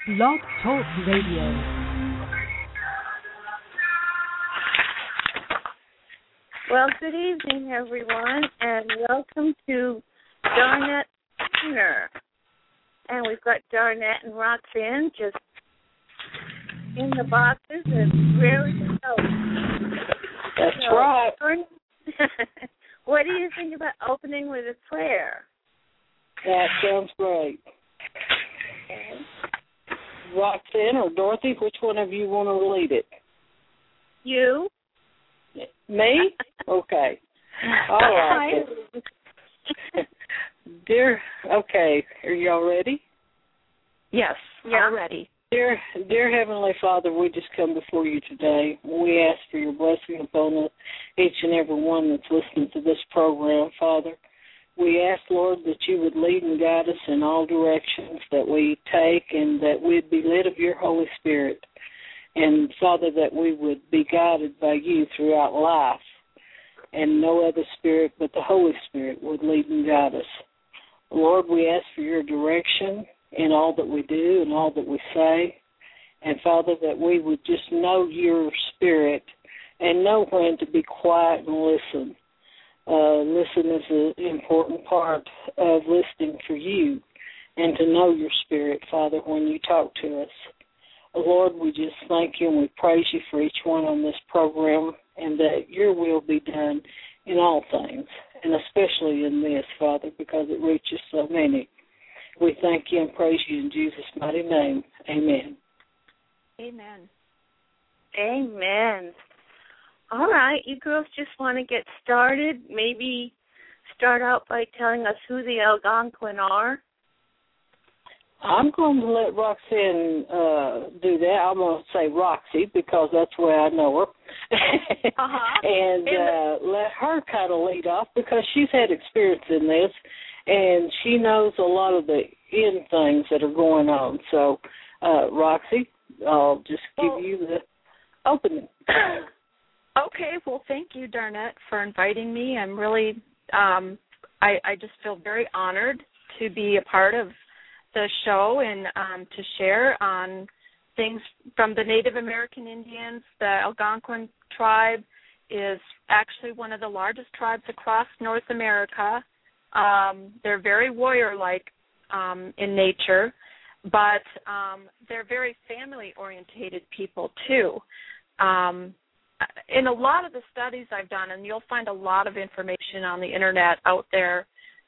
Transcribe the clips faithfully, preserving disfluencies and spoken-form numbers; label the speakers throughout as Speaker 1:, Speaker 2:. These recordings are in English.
Speaker 1: Blog Talk Radio.
Speaker 2: Well, good evening, everyone, and welcome to Darnette Turner. And we've got Darnette and Roxanne just in the boxes and ready to go.
Speaker 3: That's
Speaker 2: so,
Speaker 3: right.
Speaker 2: What do you think about opening with a prayer?
Speaker 3: That sounds great.
Speaker 2: Okay.
Speaker 3: Roxanne or Dorothy, which one of you want to lead it?
Speaker 2: You.
Speaker 3: Me? Okay. All right. Dear, okay, are y'all ready?
Speaker 4: Yes,
Speaker 2: yeah.
Speaker 4: all ready.
Speaker 3: Dear, dear Heavenly Father, we just come before you today. We ask for your blessing upon us, each and every one that's listening to this program, Father. We ask, Lord, that you would lead and guide us in all directions that we take and that we'd be led of your Holy Spirit. And, Father, that we would be guided by you throughout life and no other spirit but the Holy Spirit would lead and guide us. Lord, we ask for your direction in all that we do and all that we say. And, Father, that we would just know your spirit and know when to be quiet and listen. Uh, listen is an important part of listening for you and to know your spirit, Father, when you talk to us. Lord, we just thank you and we praise you for each one on this program and that your will be done in all things, and especially in this, Father, because it reaches so many. We thank you and praise you in Jesus' mighty name. Amen.
Speaker 4: Amen.
Speaker 2: Amen. All right, you girls just want to get started. Maybe start out by telling us who the Algonquin are.
Speaker 3: I'm going to let Roxanne uh, do that. I'm going to say Roxy because that's where I know her.
Speaker 4: uh-huh.
Speaker 3: And uh, let her kind of lead off because she's had experience in this, and she knows a lot of the end things that are going on. So, uh, Roxy, I'll just give
Speaker 4: well,
Speaker 3: you the opening.
Speaker 4: Okay, well, thank you, Darnette, for inviting me. I'm really, um, I, I just feel very honored to be a part of the show and um, to share on things from the Native American Indians. The Algonquin tribe is actually one of the largest tribes across North America. Um, they're very warrior-like um, in nature, but um, they're very family-orientated people, too. Um, in a lot of the studies I've done, and you'll find a lot of information on the Internet out there,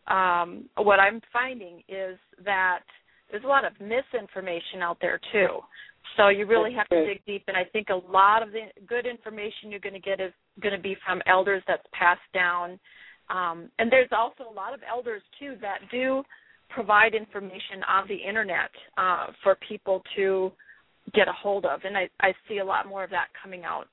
Speaker 4: Um, what I'm finding is that there's a lot of misinformation out there, too. So you really have to dig deep, and I think a lot of the good information you're going to get is going to be from elders that's passed down. Um, and there's also a lot of elders, too, that do provide information on the Internet uh, for people to get a hold of. And I, I see a lot more of that coming out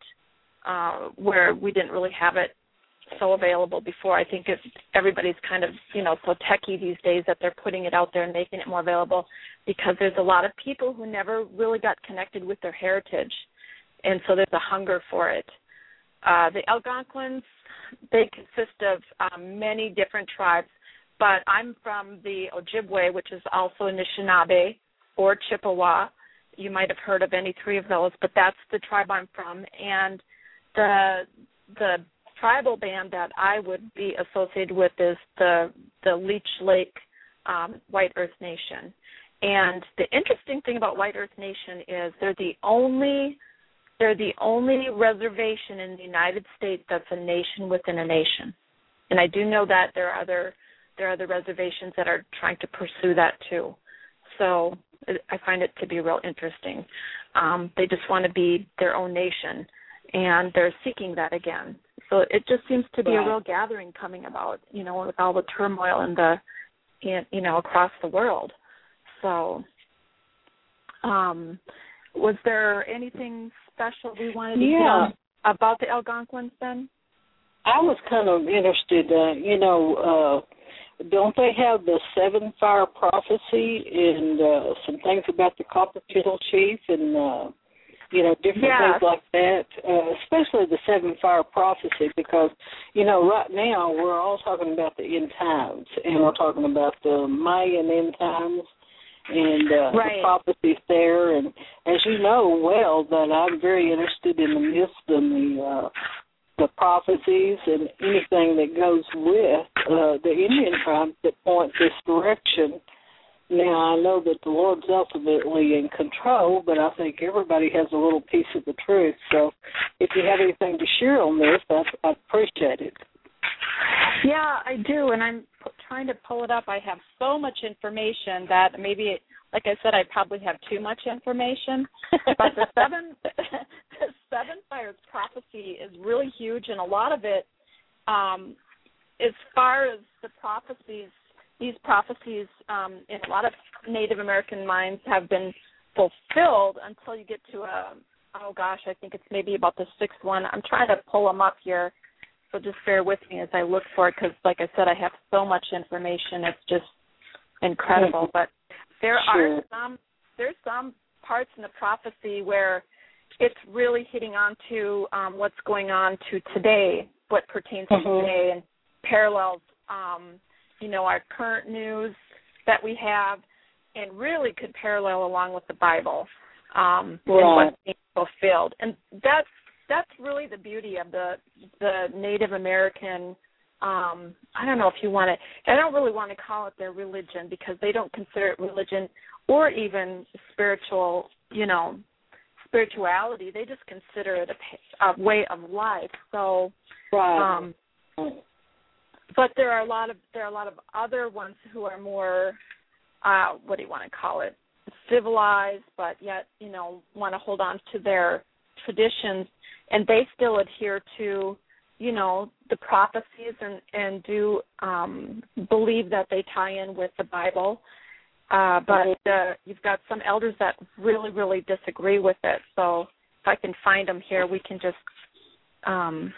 Speaker 4: uh, where we didn't really have it so available before. I think if everybody's kind of, you know, so techie these days that they're putting it out there and making it more available because there's a lot of people who never really got connected with their heritage, and so there's a hunger for it. Uh, the Algonquins, they consist of um, many different tribes, but I'm from the Ojibwe, which is also Anishinaabe or Chippewa. You might have heard of any three of those, but that's the tribe I'm from, and the the tribal band that I would be associated with is the the Leech Lake um, White Earth Nation. And the interesting thing about White Earth Nation is they're the only they're the only reservation in the United States that's a nation within a nation. And I do know that there are other there are other reservations that are trying to pursue that too. So I find it to be real interesting. Um, they just want to be their own nation, and they're seeking that again. So it just seems to be
Speaker 3: Wow.
Speaker 4: a real gathering coming about, you know, with all the turmoil in the, in, you know, across the world. So, um, was there anything special we wanted to
Speaker 3: Yeah.
Speaker 4: get on about the Algonquins then?
Speaker 3: I was kind of interested, uh, you know, uh, don't they have the seven fire prophecy and uh, some things about the Copper Kettle Chief and uh, you know, different
Speaker 4: yes.
Speaker 3: things like that, uh, especially the seven fire prophecy, because, you know, right now we're all talking about the end times, and we're talking about the Mayan end times, and uh,
Speaker 4: right.
Speaker 3: the prophecies there. And as you know well, that I'm very interested in the myths and the uh, the prophecies and anything that goes with uh, the Indian tribes that point this direction. Now, I know that the Lord's ultimately in control, but I think everybody has a little piece of the truth. So if you have anything to share on this, I, I appreciate it.
Speaker 4: Yeah, I do, and I'm p- trying to pull it up. I have so much information that maybe, like I said, I probably have too much information. But the seven, the seven fires prophecy is really huge, and a lot of it, um, as far as the prophecies, these prophecies um, in a lot of Native American minds have been fulfilled until you get to a, oh gosh, I think it's maybe about the sixth one. I'm trying to pull them up here. So just bear with me as I look for it because, like I said, I have so much information. It's just incredible. But there
Speaker 3: sure.
Speaker 4: are some there's some parts in the prophecy where it's really hitting on to um, what's going on to today, what pertains to
Speaker 3: mm-hmm.
Speaker 4: today, and parallels, um, you know, our current news that we have, and really could parallel along with the Bible um,
Speaker 3: right.
Speaker 4: and what's being fulfilled. And that's That's really the beauty of the the Native American, um, I don't know if you want to, I don't really want to call it their religion because they don't consider it religion or even spiritual, you know, spirituality. They just consider it a, a way of life. So,
Speaker 3: right.
Speaker 4: um, but there are a lot of, there are a lot of other ones who are more, uh, what do you want to call it, civilized, but yet, you know, want to hold on to their traditions. And they still adhere to, you know, the prophecies and, and do um, believe that they tie in with the Bible. Uh, but uh, you've got some elders that really, really disagree with it. So if I can find them here, we can just um,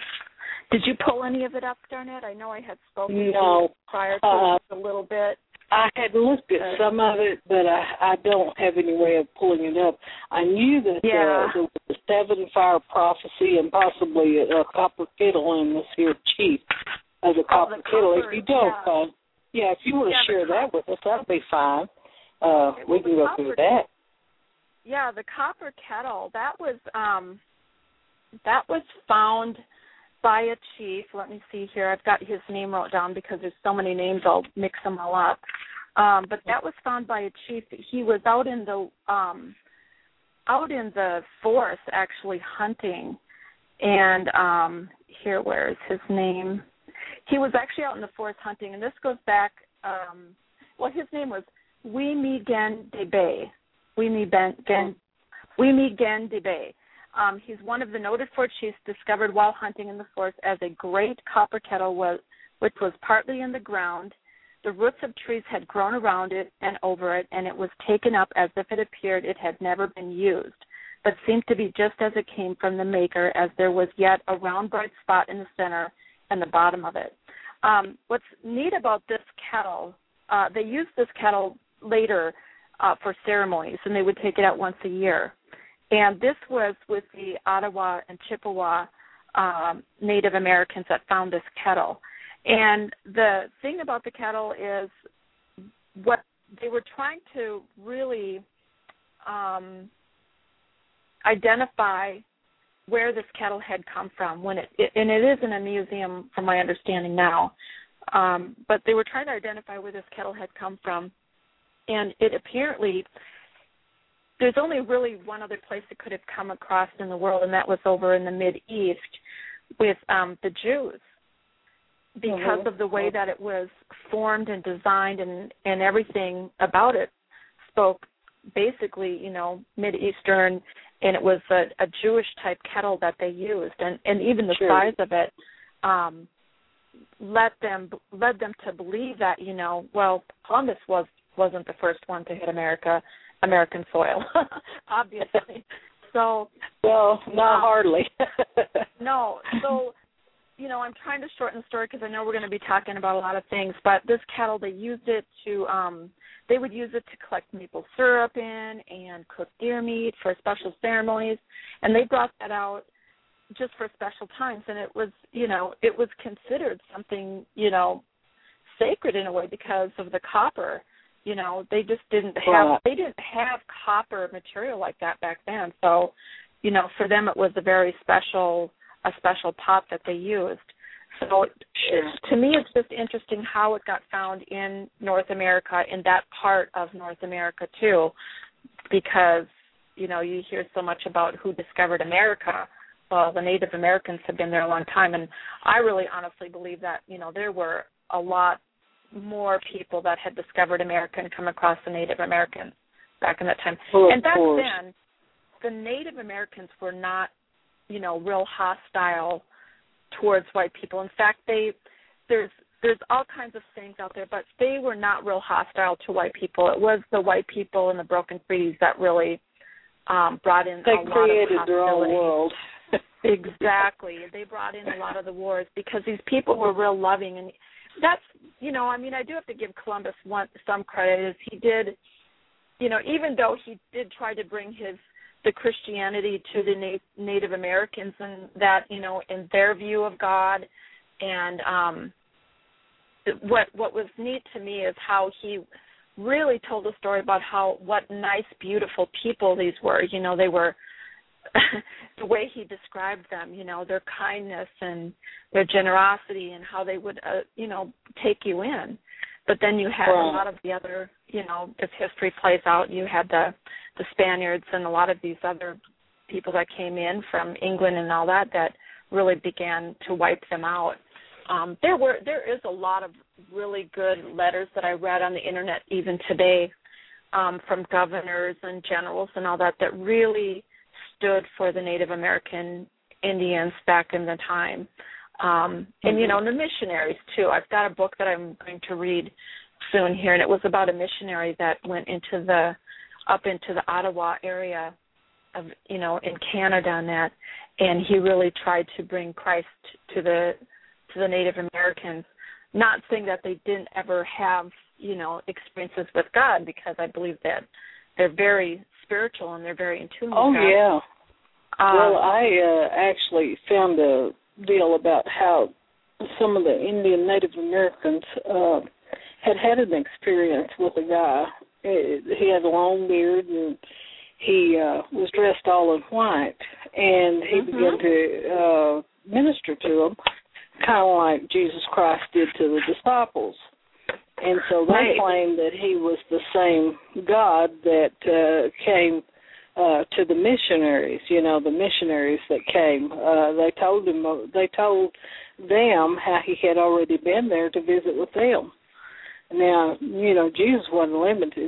Speaker 4: – did you pull any of it up, Darnett? I know I had spoken
Speaker 3: no.
Speaker 4: to you prior to
Speaker 3: uh,
Speaker 4: a little bit.
Speaker 3: I had looked at uh, some of it, but I, I don't have any way of pulling it up. I knew that
Speaker 4: yeah.
Speaker 3: uh, there was a seven fire prophecy and possibly a, a copper kettle in this here chief of the
Speaker 4: oh,
Speaker 3: copper
Speaker 4: the
Speaker 3: kettle.
Speaker 4: copper,
Speaker 3: If you don't,
Speaker 4: yeah,
Speaker 3: uh, yeah if you want to
Speaker 4: yeah,
Speaker 3: share that
Speaker 4: copper.
Speaker 3: with us, that'll be fine. Uh,
Speaker 4: okay,
Speaker 3: we
Speaker 4: well,
Speaker 3: can go
Speaker 4: copper,
Speaker 3: through that.
Speaker 4: Yeah, the copper kettle, that was um, that was found by a chief. Let me see here. I've got his name wrote down because there's so many names, I'll mix them all up. Um, but that was found by a chief. He was out in the um, out in the forest actually hunting, and um, here, where is his name? He was actually out in the forest hunting, and this goes back. Um, well, his name was Wimi Gen Debe. Wimi Ben Gen Wimi Gen Debe. Um, he's one of the noted fort chiefs discovered while hunting in the forest as a great copper kettle was, which was partly in the ground. The roots of trees had grown around it and over it, and it was taken up as if it appeared it had never been used, but seemed to be just as it came from the maker, as there was yet a round bright spot in the center and the bottom of it. Um, what's neat about this kettle, uh, they used this kettle later uh, for ceremonies, and they would take it out once a year. And this was with the Ottawa and Chippewa um, Native Americans that found this kettle. And the thing about the kettle is what they were trying to really um, identify where this kettle had come from. When it, it and it is in a museum, from my understanding now. Um, but they were trying to identify where this kettle had come from, and it apparently there's only really one other place it could have come across in the world, and that was over in the Mideast with um, the Jews. Because mm-hmm. of the way that it was formed and designed and, and everything about it spoke basically, you know, Mideastern, and it was a, a Jewish-type kettle that they used. And, and even the
Speaker 3: sure.
Speaker 4: size of it um, led them led them to believe that, you know, well, Columbus was, wasn't the first one to hit America, American soil, obviously. So,
Speaker 3: well, not
Speaker 4: um,
Speaker 3: hardly.
Speaker 4: no, so... You know, I'm trying to shorten the story because I know we're going to be talking about a lot of things, but this kettle, they used it to, um, they would use it to collect maple syrup in and cook deer meat for special ceremonies, and they brought that out just for special times, and it was, you know, it was considered something, you know, sacred in a way because of the copper You know, they just didn't have
Speaker 3: right.
Speaker 4: they didn't have copper material like that back then. So, you know, for them it was a very special a special pot that they used. So
Speaker 3: sure.
Speaker 4: it, to me, it's just interesting how it got found in North America, in that part of North America too, because, you know, you hear so much about who discovered America. Well, the Native Americans have been there a long time, and I really honestly believe that, you know, there were a lot more people that had discovered America and come across the Native Americans back in that time.
Speaker 3: Well,
Speaker 4: and back
Speaker 3: course.
Speaker 4: then, the Native Americans were not, you know, real hostile towards white people. In fact, they there's there's all kinds of things out there, but they were not real hostile to white people. It was the white people and the broken treaties that really um, brought in
Speaker 3: they
Speaker 4: a lot of hostility.
Speaker 3: They created their own world.
Speaker 4: Exactly. They brought in a lot of the wars because these people were real loving, and that's, you know, I mean, I do have to give Columbus one, some credit. Is he did, you know, even though he did try to bring his the Christianity to the na- Native Americans, and that, you know, in their view of God, and um, what what was neat to me is how he really told a story about how what nice, beautiful people these were. You know, they were. The way he described them, you know, their kindness and their generosity and how they would, uh, you know, take you in. But then you had
Speaker 3: right.
Speaker 4: a lot of the other, you know, as history plays out, you had the, the Spaniards and a lot of these other people that came in from England and all that that really began to wipe them out. Um, there were there is a lot of really good letters that I read on the internet even today um, from governors and generals and all that that really stood for the Native American Indians back in the time. Um, and, you know, and the missionaries, too. I've got a book that I'm going to read soon here, and it was about a missionary that went into the, up into the Ottawa area of, you know, in Canada and that, and he really tried to bring Christ to the, to the Native Americans, not saying that they didn't ever have, you know, experiences with God, because I believe that they're very spiritual and they're very in tune with
Speaker 3: oh,
Speaker 4: God.
Speaker 3: Oh, yeah.
Speaker 4: Um,
Speaker 3: well, I uh, actually found a deal about how some of the Indian Native Americans uh, had had an experience with a guy. He had a long beard, and he uh, was dressed all in white, and he mm-hmm. began to uh, minister to them, kind of like Jesus Christ did to the disciples. And so they
Speaker 4: right.
Speaker 3: claimed that he was the same God that uh, came uh, to the missionaries. You know, the missionaries that came. Uh, they told him. They told them how he had already been there to visit with them. Now, you know, Jesus wasn't limited.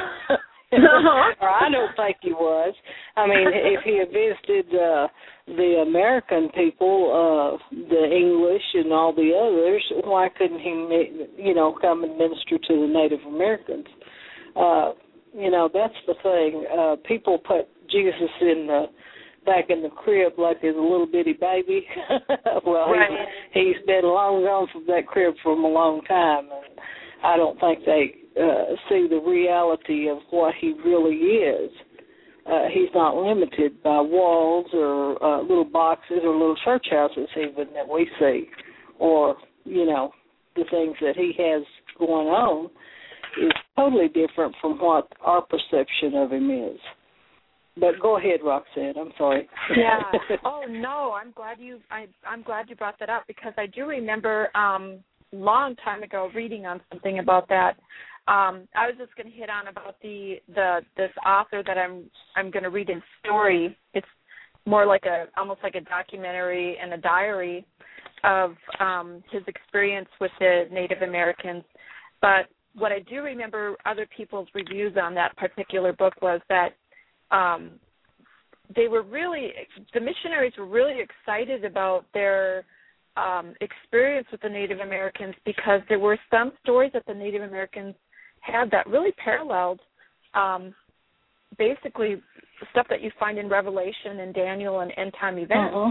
Speaker 3: Or I don't think he was. I mean, if he had visited uh, the American people, uh, the English and all the others, why couldn't he, you know, come and minister to the Native Americans? Uh, you know, that's the thing. Uh, people put Jesus in the back in the crib like he's a little bitty baby. well,
Speaker 4: right.
Speaker 3: he's, he's been long gone from that crib for a long time, and I don't think they uh, see the reality of what he really is. Uh, he's not limited by walls or uh, little boxes or little church houses even that we see, or, you know, the things that he has going on is totally different from what our perception of him is. But go ahead, Roxanne. I'm sorry.
Speaker 4: Yeah. Oh no, I'm glad you. I, I'm glad you brought that up, because I do remember um, long time ago reading on something about that. Um, I was just going to hit on about the, the this author that I'm I'm going to read in story. It's more like a almost like a documentary and a diary of um, his experience with the Native Americans. But what I do remember other people's reviews on that particular book was that um, they were really the missionaries were really excited about their um, experience with the Native Americans, because there were some stories that the Native Americans had that really paralleled um, basically stuff that you find in Revelation and Daniel and end time events.
Speaker 3: Uh-huh.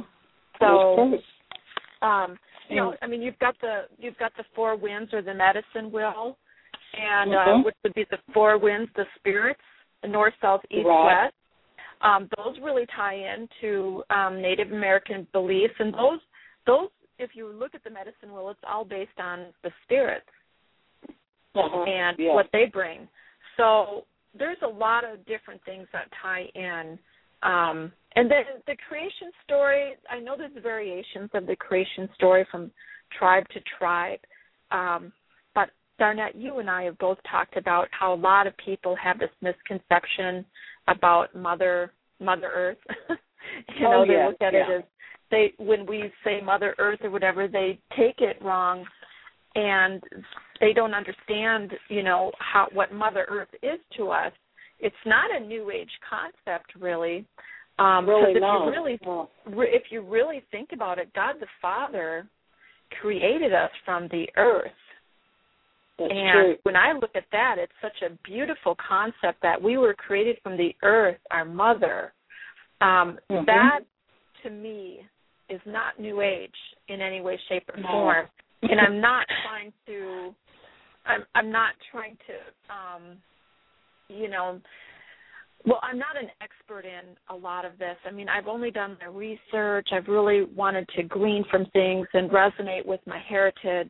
Speaker 4: So, um, you know, I mean, you've got the you've got the four winds or the medicine wheel, and
Speaker 3: uh-huh.
Speaker 4: uh, which would be the four winds, the spirits, the north, south, east,
Speaker 3: right.
Speaker 4: west. Um, those really tie into um, Native American beliefs, and those those if you look at the medicine wheel, it's all based on the spirits.
Speaker 3: uh-huh.
Speaker 4: and
Speaker 3: yeah.
Speaker 4: what they bring. So there's a lot of different things that tie in. Um, and then the creation story, I know there's variations of the creation story from tribe to tribe. Um, but, Darnette, you and I have both talked about how a lot of people have this misconception about Mother Mother Earth. you know,
Speaker 3: oh,
Speaker 4: they
Speaker 3: yeah,
Speaker 4: look at
Speaker 3: yeah.
Speaker 4: it as, they when we say Mother Earth or whatever, they take it wrong, and they don't understand, you know, how what Mother Earth is to us. It's not a New Age concept, really. Um,
Speaker 3: really
Speaker 4: if
Speaker 3: not.
Speaker 4: you really,
Speaker 3: no.
Speaker 4: if you really think about it, God the Father created us from the earth.
Speaker 3: That's
Speaker 4: and
Speaker 3: true.
Speaker 4: when I look at that, it's such a beautiful concept that we were created from the earth, our mother. Um,
Speaker 3: mm-hmm.
Speaker 4: That, to me, is not New Age in any way, shape, or
Speaker 3: no.
Speaker 4: form. And I'm not trying to, I'm, I'm not trying to, um, you know, well, I'm not an expert in a lot of this. I mean, I've only done my research. I've really wanted to glean from things and resonate with my heritage,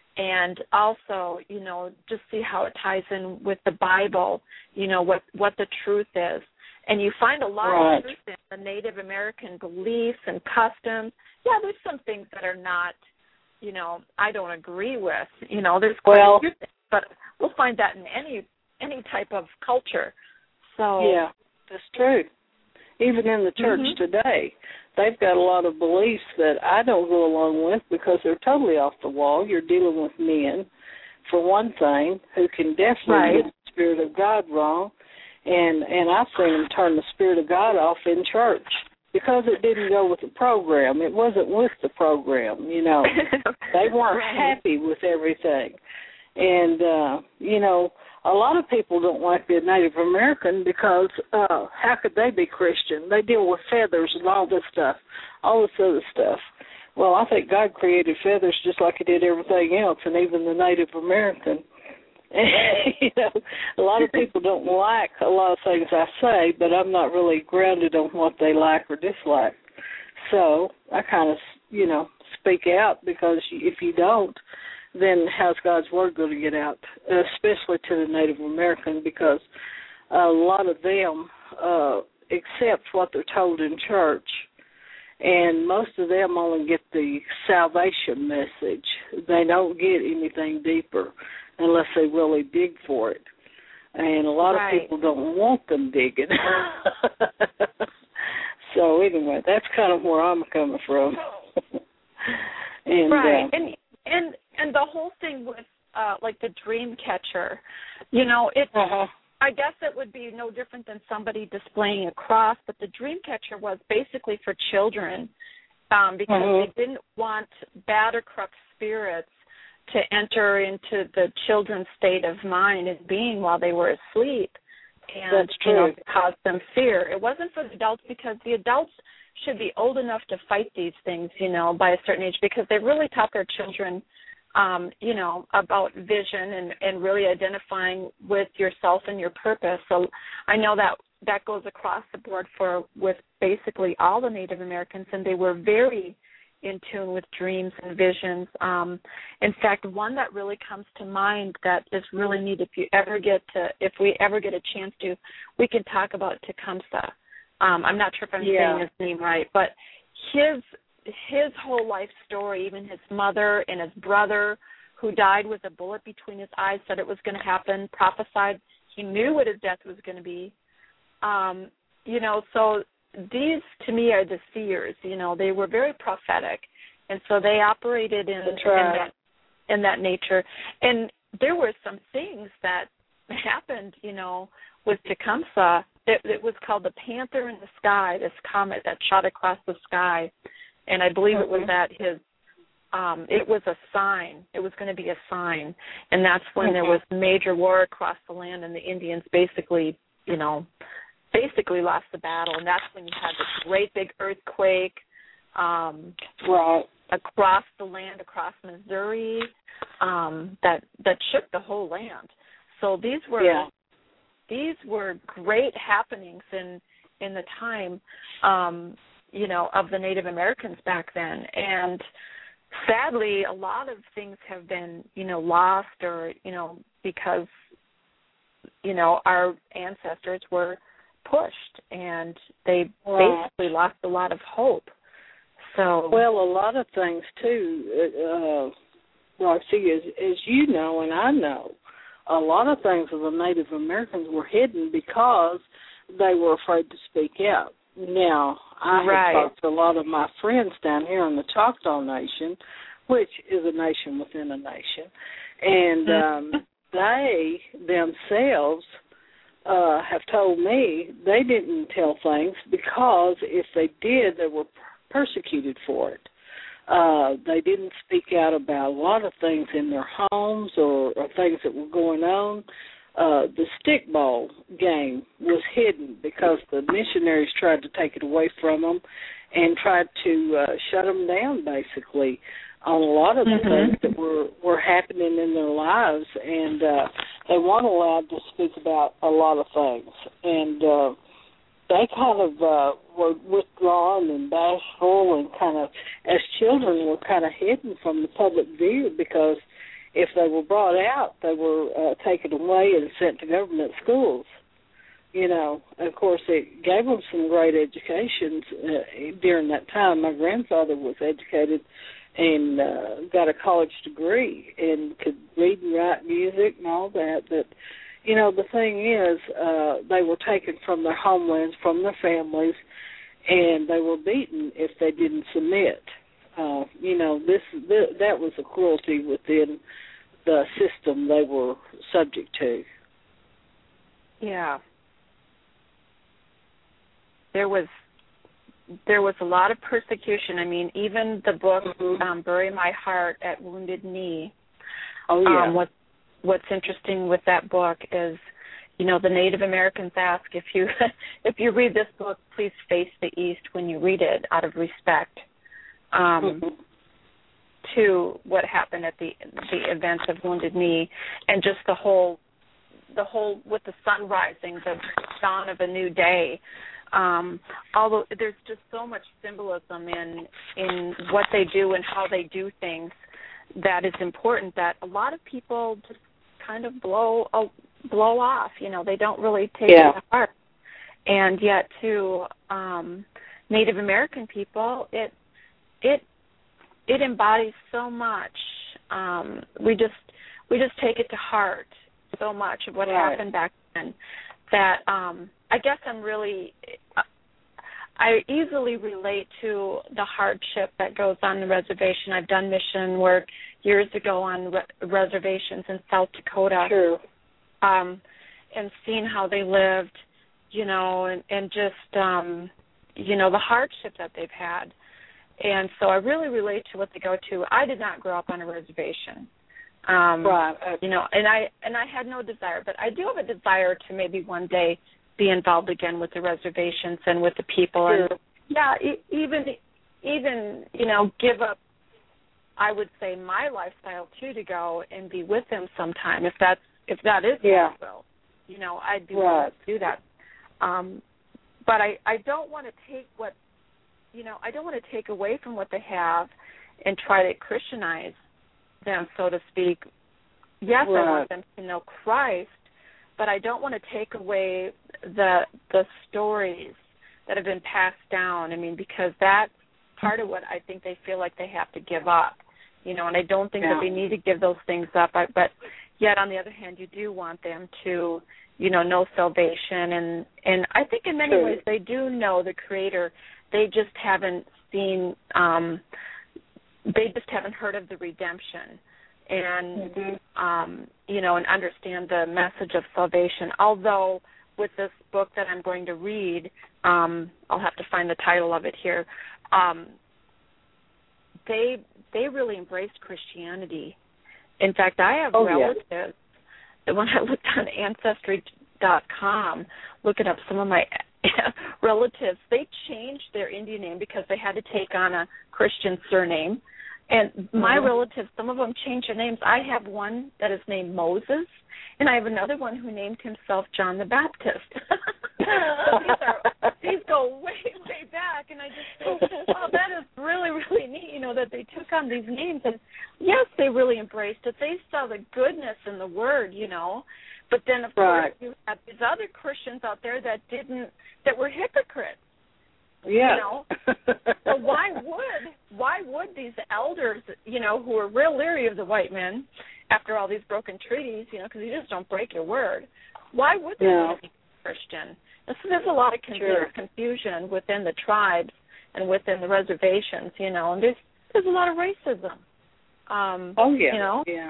Speaker 4: and also, you know, just see how it ties in with the Bible, you know, what, what the truth is. And you find a lot
Speaker 3: right.
Speaker 4: of truth in the Native American beliefs and customs. Yeah, there's some things that are not, you know, I don't agree with. You know, there's quite
Speaker 3: well,
Speaker 4: a few things, but we'll find that in any any type of culture. So
Speaker 3: yeah, that's true. Even in the church
Speaker 4: mm-hmm.
Speaker 3: today, they've got a lot of beliefs that I don't go along with because they're totally off the wall. You're dealing with men, for one thing, who can definitely
Speaker 4: right.
Speaker 3: get the Spirit of God wrong. And and I've seen them turn the Spirit of God off in church because it didn't go with the program. It wasn't with the program, you know. They weren't
Speaker 4: right.
Speaker 3: happy with everything. And, uh, you know, a lot of people don't like the Native American because uh, how could they be Christian? They deal with feathers and all this stuff, all this other stuff. Well, I think God created feathers just like he did everything else, and even the Native American. you know, a lot of people don't like a lot of things I say, but I'm not really grounded on what they like or dislike. So I kind of, you know, speak out because if you don't, then how's God's word going to get out, especially to the Native American, because a lot of them uh, accept what they're told in church, and most of them only get the salvation message. They don't get anything deeper unless they really dig for it. And a lot
Speaker 4: right.
Speaker 3: of people don't want them digging. So anyway, that's kind of where I'm coming from. and,
Speaker 4: right.
Speaker 3: Uh,
Speaker 4: and and and the whole thing with uh, like the dream catcher, you know, it.
Speaker 3: uh-huh.
Speaker 4: I guess it would be no different than somebody displaying a cross, but the dream catcher was basically for children um, because
Speaker 3: mm-hmm.
Speaker 4: they didn't want bad or corrupt spirits to enter into the children's state of mind and being while they were asleep, and
Speaker 3: That's true.
Speaker 4: you know, to cause them fear. It wasn't for the adults because the adults should be old enough to fight these things, you know, by a certain age, because they really taught their children, um, you know, about vision and, and really identifying with yourself and your purpose. So I know that that goes across the board for with basically all the Native Americans, and they were very in tune with dreams and visions. Um, in fact, one that really comes to mind that is really neat, if you ever get to, if we ever get a chance to, we can talk about Tecumseh. Um, I'm not sure if I'm
Speaker 3: yeah.
Speaker 4: saying his name right, but his his whole life story, even his mother and his brother, who died with a bullet between his eyes, said it was going to happen, prophesied. He knew what his death was going to be. Um, you know, so these, to me, are the seers. You know, they were very prophetic, and so they operated in,
Speaker 3: That's right.
Speaker 4: in that in that nature. And there were some things that happened, you know, with Tecumseh. It, it was called the Panther in the Sky, this comet that shot across the sky. And I believe mm-hmm. it was at his, um, it was a sign. It was going to be a sign. And that's when mm-hmm. there was major war across the land, and the Indians basically, you know, basically lost the battle. And that's when you had this great big earthquake um,
Speaker 3: right.
Speaker 4: across the land, across Missouri, um, that that shook the whole land. So these were
Speaker 3: yeah.
Speaker 4: these were great happenings in in the time, um, you know, of the Native Americans back then. And sadly, a lot of things have been, you know, lost or, you know, because, you know, our ancestors were pushed and they
Speaker 3: Right.
Speaker 4: basically lost a lot of hope. So
Speaker 3: well, a lot of things too, uh, Roxy, as, as you know and I know, a lot of things of the Native Americans were hidden because they were afraid to speak out. Now, I
Speaker 4: right.
Speaker 3: have talked to a lot of my friends down here in the Choctaw Nation, which is a nation within a nation, and um, they themselves uh, have told me they didn't tell things because if they did, they were persecuted for it. Uh, they didn't speak out about a lot of things in their homes or, or things that were going on. Uh, the stickball game was hidden because the missionaries tried to take it away from them and tried to uh, shut them down, basically, on a lot of the
Speaker 4: mm-hmm.
Speaker 3: things that were, were happening in their lives. And uh, they weren't allowed to speak about a lot of things. And uh, they kind of uh, were withdrawn and bashful and kind of, as children, were kind of hidden from the public view because if they were brought out, they were uh, taken away and sent to government schools. You know, of course, it gave them some great educations uh, during that time. My grandfather was educated and uh, got a college degree and could read and write music and all that. But, you know, the thing is, uh, they were taken from their homelands, from their families, and they were beaten if they didn't submit. Uh, you know, this, this that was a cruelty within the system they were subject to.
Speaker 4: Yeah. There was there was a lot of persecution. I mean, even the book
Speaker 3: mm-hmm.
Speaker 4: um, "Bury My Heart at Wounded Knee."
Speaker 3: Oh yeah.
Speaker 4: Um, what What's interesting with that book is, you know, the Native Americans ask if you if you read this book, please face the east when you read it, out of respect. Um,
Speaker 3: mm-hmm.
Speaker 4: to what happened at the the events of Wounded Knee, and just the whole the whole with the sun rising, the dawn of a new day. Um, although there's just so much symbolism in in what they do and how they do things that is important that a lot of people just kind of blow uh, blow off. You know, they don't really take
Speaker 3: yeah.
Speaker 4: it to heart. And yet, to um, Native American people, it it it embodies so much. Um, we just we just take it to heart so much of what
Speaker 3: right.
Speaker 4: happened back then that um, I guess I'm really I easily relate to the hardship that goes on the reservation. I've done mission work years ago on re- reservations in South Dakota,
Speaker 3: sure.
Speaker 4: um, and seeing how they lived, you know, and, and just um, you know the hardship that they've had. And so I really relate to what they go to. I did not grow up on a reservation, um,
Speaker 3: right?
Speaker 4: You know, and I and I had no desire, but I do have a desire to maybe one day be involved again with the reservations and with the people,
Speaker 3: sure.
Speaker 4: and yeah, e- even even you know, give up. I would say my lifestyle too to go and be with them sometime if that's if that is
Speaker 3: yeah.
Speaker 4: possible. You know, I'd be
Speaker 3: right.
Speaker 4: willing to do that. Um, but I I don't want to take what. You know, I don't want to take away from what they have and try to Christianize them, so to speak. Yes,
Speaker 3: right.
Speaker 4: I want them to know Christ, but I don't want to take away the the stories that have been passed down. I mean, because that's part of what I think they feel like they have to give up. You know, and I don't think
Speaker 3: yeah.
Speaker 4: that they need to give those things up. I, but yet, on the other hand, you do want them to, you know, know salvation. And, and I think in many
Speaker 3: True.
Speaker 4: ways they do know the Creator. They just haven't seen, um, they just haven't heard of the redemption and,
Speaker 3: mm-hmm.
Speaker 4: um, you know, and understand the message of salvation. Although with this book that I'm going to read, um, I'll have to find the title of it here, um, they they really embraced Christianity. In fact, I have
Speaker 3: oh,
Speaker 4: relatives,
Speaker 3: yeah.
Speaker 4: when I looked on Ancestry dot com, looking up some of my relatives, they changed their Indian name because they had to take on a Christian surname. And my
Speaker 3: mm-hmm.
Speaker 4: relatives, some of them changed their names. I have one that is named Moses, and I have another one who named himself John the Baptist. So these, are, these go way, way back, and I just think, oh, that is really, really neat, you know, that they took on these names, and yes, they really embraced it. They saw the goodness in the word, you know. But then, of
Speaker 3: right.
Speaker 4: course, you had these other Christians out there that didn't, that were hypocrites.
Speaker 3: Yeah.
Speaker 4: You know, so why would why would these elders, you know, who are real leery of the white men after all these broken treaties, you know, because you just don't break your word, why would they
Speaker 3: yeah.
Speaker 4: want to be Christian? So there's a lot of con-
Speaker 3: sure.
Speaker 4: confusion within the tribes and within the reservations, you know, and there's there's a lot of racism. Um,
Speaker 3: oh yeah,
Speaker 4: you know,
Speaker 3: yeah.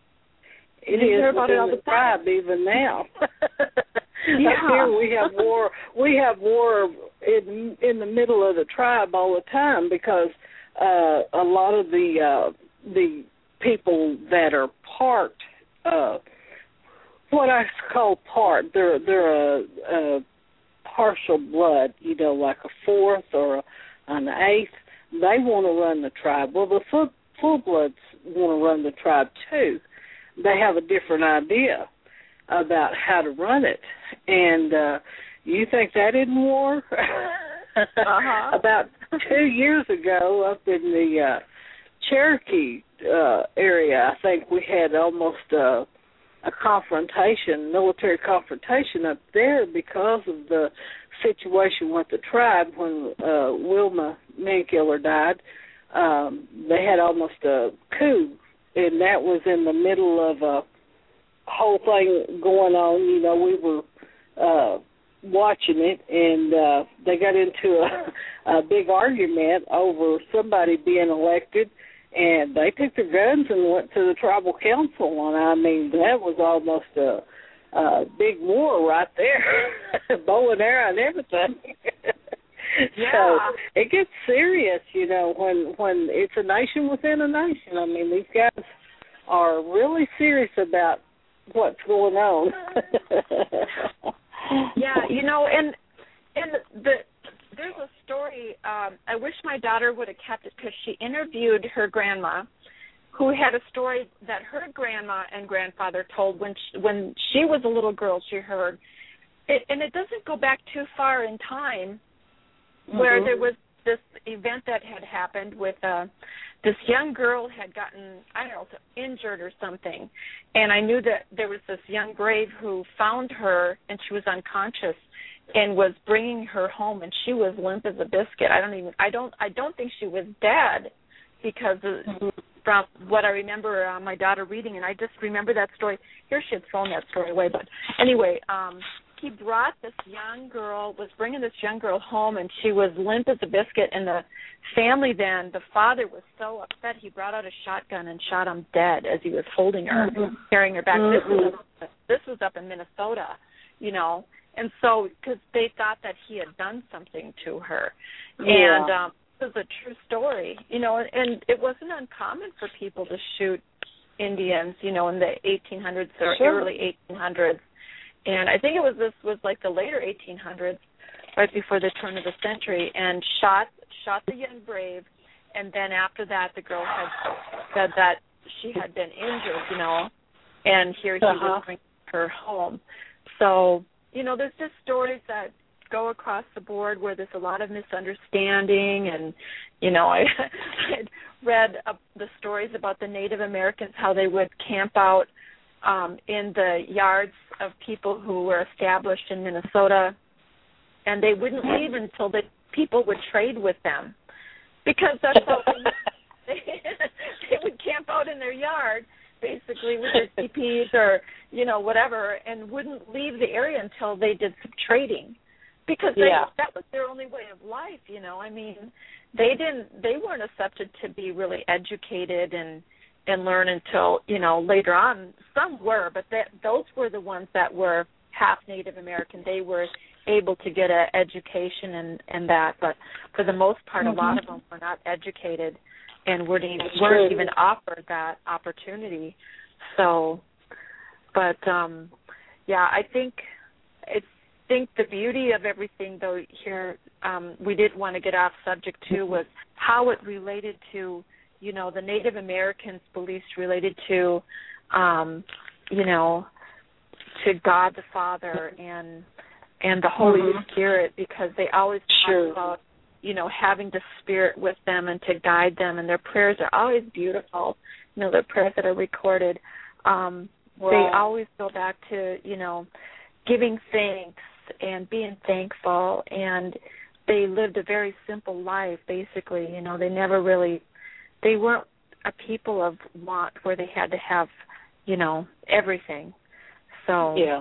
Speaker 3: It
Speaker 4: you
Speaker 3: is
Speaker 4: hear about
Speaker 3: within
Speaker 4: it all
Speaker 3: the,
Speaker 4: the
Speaker 3: tribe
Speaker 4: time.
Speaker 3: even now.
Speaker 4: Yeah.
Speaker 3: Up here we have war. We have war in in the middle of the tribe all the time because uh, a lot of the uh, the people that are part, uh, what I call part, they're they're a, a partial blood, you know, like a fourth or an eighth. They want to run the tribe. Well, the full full bloods want to run the tribe too. They have a different idea about how to run it. And uh, you think that in war?
Speaker 4: uh-huh.
Speaker 3: About two years ago up in the uh, Cherokee uh, area, I think we had almost uh, a confrontation, military confrontation up there because of the situation with the tribe when uh, Wilma Mankiller died. Um, they had almost a coup, and that was in the middle of a whole thing going on. You know, we were uh, watching it, and uh, they got into a, a big argument over somebody being elected, and they took their guns and went to the tribal council. And I mean, that was almost a, a big war right there, bow and arrow and everything.
Speaker 4: Yeah.
Speaker 3: So it gets serious, you know, when when it's a nation within a nation. I mean, these guys are really serious about what's going on.
Speaker 4: Yeah, you know, and and the there's a story. Um, I wish my daughter would have kept it because she interviewed her grandma, who had a story that her grandma and grandfather told when she, when she was a little girl. She heard, it, and it doesn't go back too far in time, where
Speaker 3: mm-hmm.
Speaker 4: there was this event that had happened with uh, this young girl had gotten, I don't know, injured or something. And I knew that there was this young brave who found her, and she was unconscious, and was bringing her home, and she was limp as a biscuit. I don't even, I don't, I don't think she was dead, because of, from what I remember uh, my daughter reading, and I just remember that story. Here she had thrown that story away, but anyway, um, he brought this young girl, was bringing this young girl home, and she was limp as a biscuit, and the family then, the father was so upset, he brought out a shotgun and shot him dead as he was holding her, mm-hmm. carrying her back. Mm-hmm. This was up, this was up in Minnesota, you know, and so, because they thought that he had done something to her. Yeah. And um, it was a true story, you know, and it wasn't uncommon for people to shoot Indians, you know, in the eighteen hundreds or sure. early eighteen hundreds. And I think it was this was like the later eighteen hundreds, right before the turn of the century, and shot shot the young brave. And then after that, the girl had said that she had been injured, you know, and here he uh-huh. was bringing her home. So, you know, there's just stories that go across the board where there's a lot of misunderstanding. And, you know, I had read uh, the stories about the Native Americans, how they would camp out Um, in the yards of people who were established in Minnesota, and they wouldn't leave until the people would trade with them, because that's how they, they would camp out in their yard, basically with their teepees or, you know, whatever, and wouldn't leave the area until they did some trading, because they, yeah. that was their only way of life, you know. I mean, they didn't, they weren't accepted to be really educated and and learn until, you know, later on. Some were, but that, those were the ones that were half Native American. They were able to get an education and, and that, but for the most part, mm-hmm. a lot of them were not educated and weren't even, weren't even offered that opportunity. So, but, um, yeah, I think it's, think the beauty of everything, though, here, um, we did want to get off subject, too, was how it related to, you know, the Native Americans' beliefs related to, um, you know, to God the Father and and the Holy mm-hmm. Spirit, because they always talk sure. about you know, having the Spirit with them and to guide them. And their prayers are always beautiful. You know, the prayers that are recorded. Um,
Speaker 3: wow.
Speaker 4: They always go back to, you know, giving thanks and being thankful. And they lived a very simple life, basically. You know, they never really, they weren't a people of want where they had to have, you know, everything. So
Speaker 3: yeah.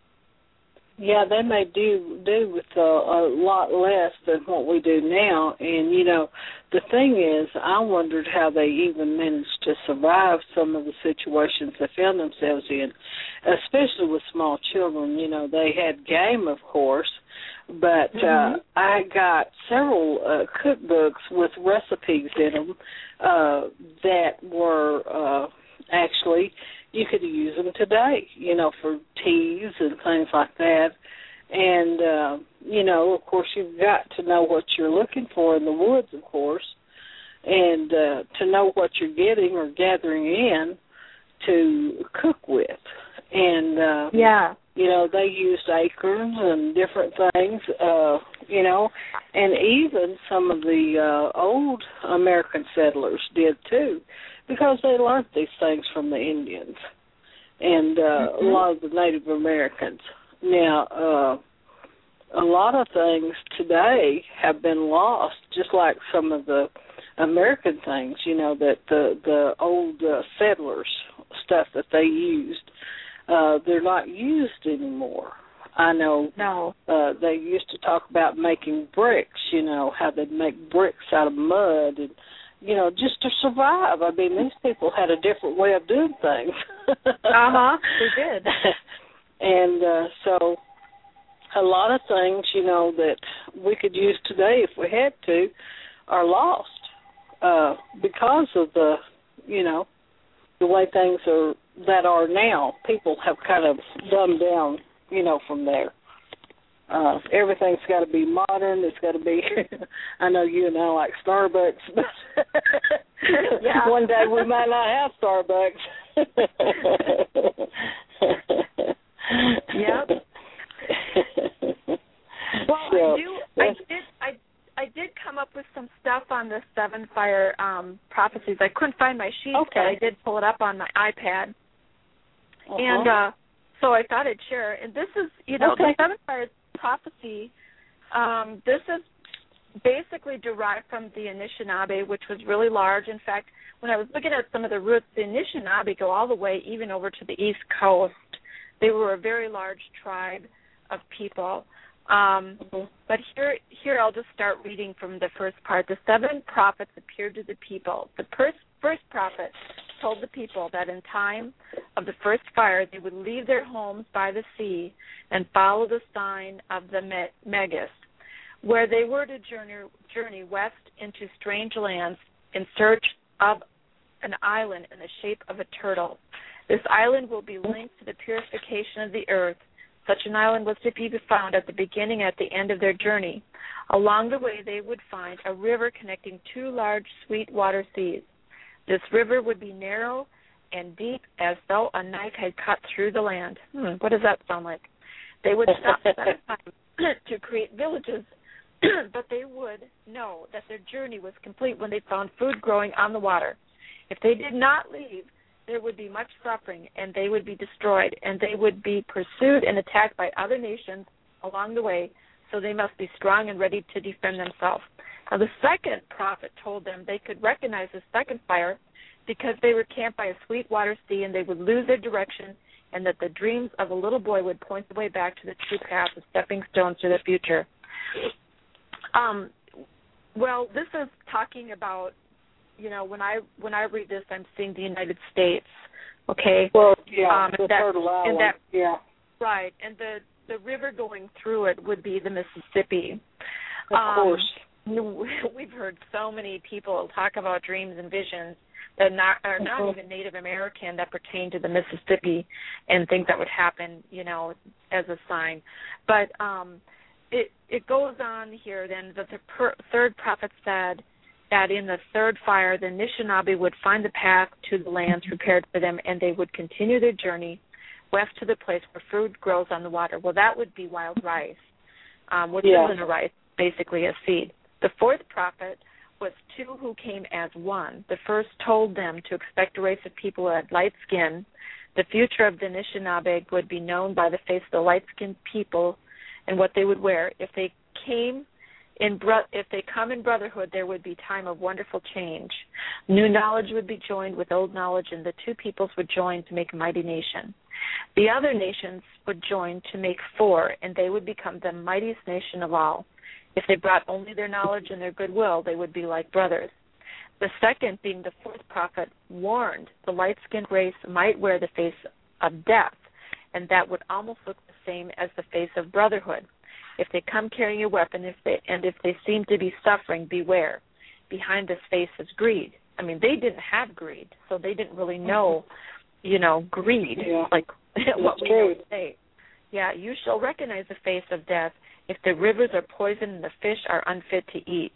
Speaker 3: Yeah, they may do do with uh, a lot less than what we do now. And, you know, the thing is, I wondered how they even managed to survive some of the situations they found themselves in, especially with small children. You know, they had game, of course, but
Speaker 4: mm-hmm.
Speaker 3: uh, I got several uh, cookbooks with recipes in them uh, that were uh, actually... you could use them today, you know, for teas and things like that. And, uh, you know, of course, you've got to know what you're looking for in the woods, of course, and uh, to know what you're getting or gathering in to cook with. And, uh,
Speaker 4: yeah,
Speaker 3: you know, they used acorns and different things, uh, you know, and even some of the uh, old American settlers did, too, because they learned these things from the Indians and uh, mm-hmm. a lot of the Native Americans. Now, uh, a lot of things today have been lost, just like some of the American things, you know, that the, the old uh, settlers stuff that they used, uh, they're not used anymore. I know
Speaker 4: no.
Speaker 3: uh, they used to talk about making bricks, you know, how they'd make bricks out of mud and, you know, just to survive. I mean, these people had a different way of doing things.
Speaker 4: uh-huh, they did.
Speaker 3: And uh, so a lot of things, you know, that we could use today if we had to are lost uh, because of the, you know, the way things are that are now. People have kind of dumbed down, you know, from there. Uh, everything's got to be modern. It's got to be, I know you and I like Starbucks, but
Speaker 4: yeah.
Speaker 3: one day we might not have Starbucks.
Speaker 4: Yep. Well,
Speaker 3: so,
Speaker 4: I do, I did, I, I did come up with some stuff on the Seven Fire um, prophecies. I couldn't find my sheet,
Speaker 3: okay.
Speaker 4: but I did pull it up on my iPad.
Speaker 3: Uh-huh.
Speaker 4: And uh, so I thought I'd share. And this is, you know,
Speaker 3: okay.
Speaker 4: the Seven Fires prophecy, um, this is basically derived from the Anishinaabe, which was really large. In fact, when I was looking at some of the roots, the Anishinaabe go all the way even over to the East Coast. They were a very large tribe of people. Um,
Speaker 3: mm-hmm.
Speaker 4: But here, here I'll just start reading from the first part. The seven prophets appeared to the people. The first, first prophet told the people that in time of the first fire they would leave their homes by the sea and follow the sign of the Megas, where they were to journey, journey west into strange lands in search of an island in the shape of a turtle. This island will be linked to the purification of the earth. Such an island was to be found at the beginning and at the end of their journey. Along the way, they would find a river connecting two large sweet water seas. This river would be narrow and deep as though a knife had cut through the land. Hmm, what does that sound like? They would stop at that time to create villages, but they would know that their journey was complete when they found food growing on the water. If they did not leave, there would be much suffering, and they would be destroyed, and they would be pursued and attacked by other nations along the way, so they must be strong and ready to defend themselves. Now, the second prophet told them they could recognize the second fire because they were camped by a sweet water sea, and they would lose their direction, and that the dreams of a little boy would point the way back to the true path of stepping stones to the future. Um, well, this is talking about, you know, when I when I read this, I'm seeing the United States. Okay.
Speaker 3: Well, yeah,
Speaker 4: um,
Speaker 3: the
Speaker 4: that,
Speaker 3: Turtle Island.
Speaker 4: that,
Speaker 3: yeah.
Speaker 4: Right, and the the river going through it would be the Mississippi.
Speaker 3: Of
Speaker 4: um,
Speaker 3: course.
Speaker 4: We've heard so many people talk about dreams and visions that not, are not
Speaker 3: mm-hmm.
Speaker 4: even Native American that pertain to the Mississippi and things that would happen, you know, as a sign. But um, it it goes on here then that the per, third prophet said that in the third fire the Anishinaabe would find the path to the lands prepared for them, and they would continue their journey west to the place where food grows on the water. Well, that would be wild rice, um, which
Speaker 3: yeah.
Speaker 4: isn't a rice, basically a seed. The fourth prophet was two who came as one. The first told them to expect a race of people who had light skin. The future of the Anishinaabe would be known by the face of the light-skinned people and what they would wear. If they came in bro- if they come in brotherhood, there would be time of wonderful change. New knowledge would be joined with old knowledge, and the two peoples would join to make a mighty nation. The other nations would join to make four, and they would become the mightiest nation of all. If they brought only their knowledge and their goodwill, they would be like brothers. The second, being the fourth prophet, warned the light-skinned race might wear the face of death, and that would almost look the same as the face of brotherhood. If they come carrying a weapon, if they, and if they seem to be suffering, beware. Behind this face is greed. I mean, they didn't have greed, so they didn't really know, you know, greed,
Speaker 3: yeah.
Speaker 4: like what
Speaker 3: That's
Speaker 4: we
Speaker 3: true.
Speaker 4: know today. Yeah, you shall recognize the face of death if the rivers are poisoned and the fish are unfit to eat.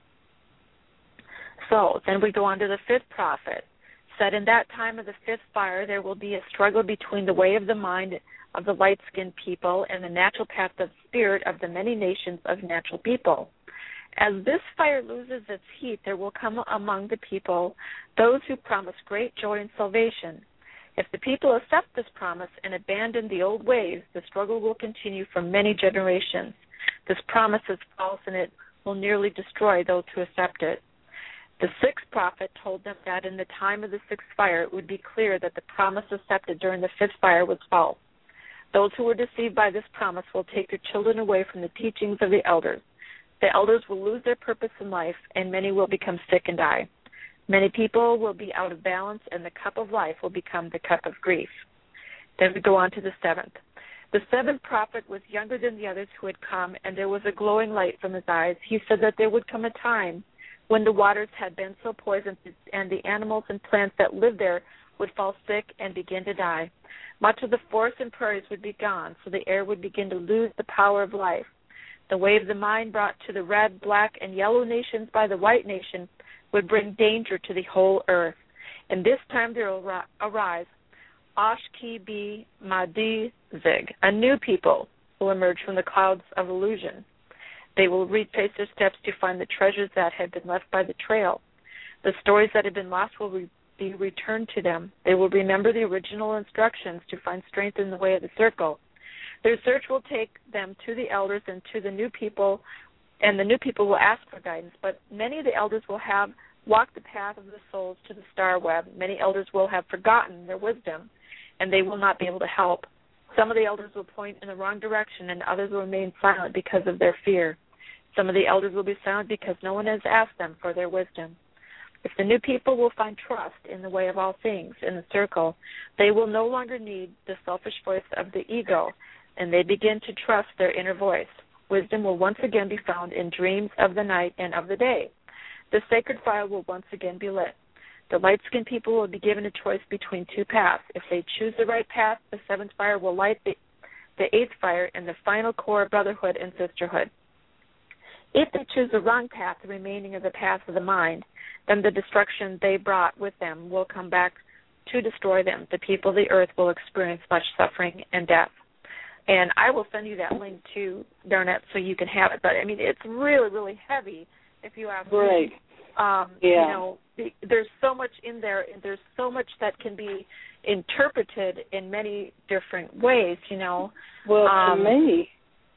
Speaker 4: So then we go on to the fifth prophet. Said, in that time of the fifth fire, there will be a struggle between the way of the mind of the light-skinned people and the natural path of spirit of the many nations of natural people. As this fire loses its heat, there will come among the people those who promise great joy and salvation. If the people accept this promise and abandon the old ways, the struggle will continue for many generations. This promise is false, and it will nearly destroy those who accept it. The sixth prophet told them that in the time of the sixth fire, it would be clear that the promise accepted during the fifth fire was false. Those who were deceived by this promise will take their children away from the teachings of the elders. The elders will lose their purpose in life, and many will become sick and die. Many people will be out of balance, and the cup of life will become the cup of grief. Then we go on to the seventh. The seventh prophet was younger than the others who had come, and there was a glowing light from his eyes. He said that there would come a time when the waters had been so poisoned and the animals and plants that lived there would fall sick and begin to die. Much of the forests and prairies would be gone, so the air would begin to lose the power of life. The way of the mind brought to the red, black, and yellow nations by the white nation would bring danger to the whole earth. In this time there will arise Ashki-B-Madi-Zig, a new people will emerge from the clouds of illusion. They will retrace their steps to find the treasures that had been left by the trail. The stories that had been lost will re- be returned to them. They will remember the original instructions to find strength in the way of the circle. Their search will take them to the elders and to the new people, and the new people will ask for guidance. But many of the elders will have walked the path of the souls to the star web. Many elders will have forgotten their wisdom, and they will not be able to help. Some of the elders will point in the wrong direction, and others will remain silent because of their fear. Some of the elders will be silent because no one has asked them for their wisdom. If the new people will find trust in the way of all things in the circle, they will no longer need the selfish voice of the ego, and they begin to trust their inner voice. Wisdom will once again be found in dreams of the night and of the day. The sacred fire will once again be lit. The light-skinned people will be given a choice between two paths. If they choose the right path, the seventh fire will light the, the eighth fire and the final core of brotherhood and sisterhood. If they choose the wrong path, the remaining of the path of the mind, then the destruction they brought with them will come back to destroy them. The people of the earth will experience much suffering and death. And I will send you that link to Darnette so you can have it. But, I mean, it's really, really heavy if you ask
Speaker 3: Great.
Speaker 4: me. Um,
Speaker 3: yeah.
Speaker 4: You know, there's so much in there. There's so much that can be interpreted in many different ways, you know.
Speaker 3: Well,
Speaker 4: um,
Speaker 3: to me,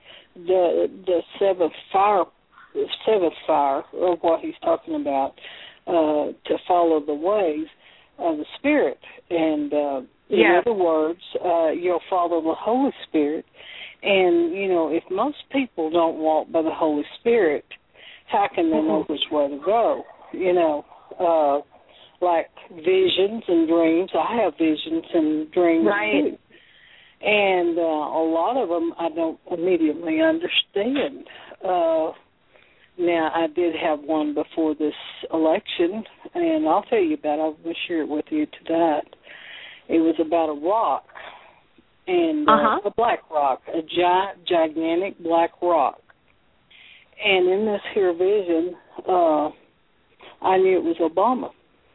Speaker 3: the the seventh fire, the seventh fire, or what he's talking about, uh, to follow the ways of the Spirit. And uh, in
Speaker 4: yeah.
Speaker 3: other words, uh, you'll follow the Holy Spirit. And, you know, if most people don't walk by the Holy Spirit, how can they mm-hmm. know which way to go? You know, uh, like visions and dreams. I have visions and dreams,
Speaker 4: right.
Speaker 3: too. And uh, a lot of them I don't immediately understand. Uh, now, I did have one before this election, and I'll tell you about it. I'm going to share it with you tonight. It was about a rock, and uh,
Speaker 4: uh-huh.
Speaker 3: a black rock, a giant, gigantic black rock. And in this here vision, uh, I knew it was Obama.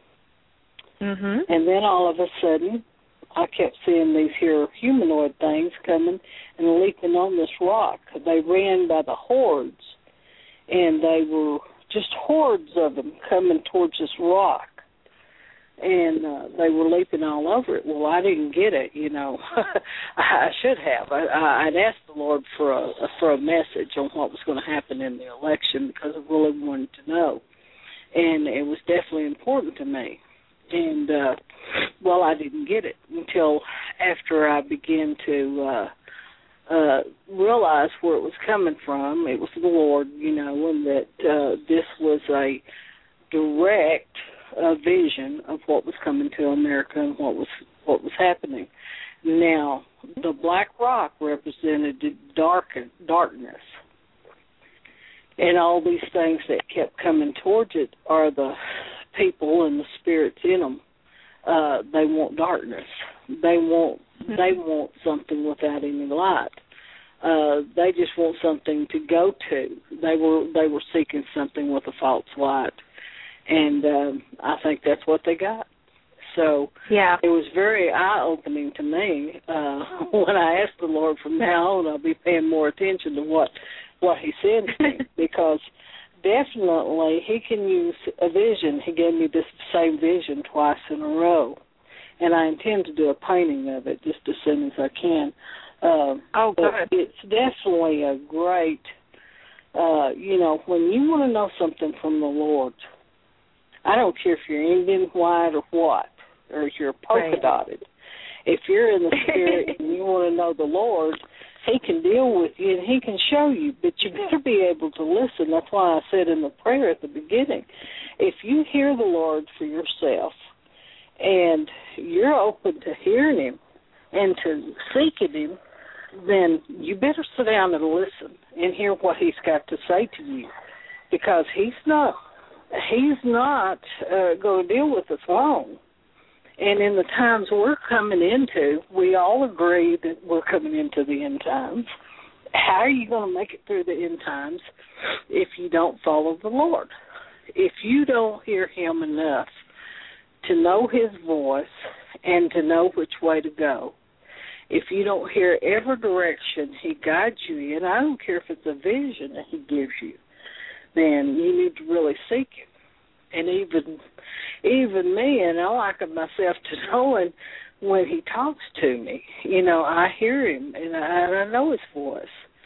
Speaker 4: Mm-hmm.
Speaker 3: And then all of a sudden, I kept seeing these here humanoid things coming and leaping on this rock. They ran by the hordes. and they were just hordes of them coming towards this rock. And uh, they were leaping all over it. Well, I didn't get it, you know. I should have. I, I'd asked the Lord for a for a message on what was going to happen in the election because I really wanted to know, and it was definitely important to me. And uh, well, I didn't get it until after I began to uh, uh, realize where it was coming from. It was the Lord, you know, and that uh, this was a direct a vision of what was coming to America and what was what was happening. Now, the black rock represented dark, darkness, and all these things that kept coming towards it are the people and the spirits in them. Uh, they want darkness. They want they want something without any light. Uh, they just want something to go to. They were they were seeking something with a false light. And um, I think that's what they got. So
Speaker 4: yeah.
Speaker 3: It was very eye-opening to me. Uh, when I asked the Lord from now on, I'll be paying more attention to what, what he said to me because definitely he can use a vision. He gave me this same vision twice in a row. And I intend to do a painting of it just as soon as I can. Uh,
Speaker 4: oh, good.
Speaker 3: It's definitely a great, uh, you know, when you want to know something from the Lord, I don't care if you're Indian, white, or what, or if you're polka dotted. If you're in the spirit and you want to know the Lord, he can deal with you and he can show you, but you better be able to listen. That's why I said in the prayer at the beginning, if you hear the Lord for yourself and you're open to hearing him and to seeking him, then you better sit down and listen and hear what he's got to say to you, because he's not He's not uh, going to deal with us long. And in the times we're coming into, we all agree that we're coming into the end times. How are you going to make it through the end times if you don't follow the Lord? If you don't hear him enough to know his voice and to know which way to go, if you don't hear every direction he guides you in, I don't care if it's a vision that he gives you, then you need to really seek him. And even even me, and I liken myself to knowing when he talks to me. You know, I hear him, and I, and I know his voice.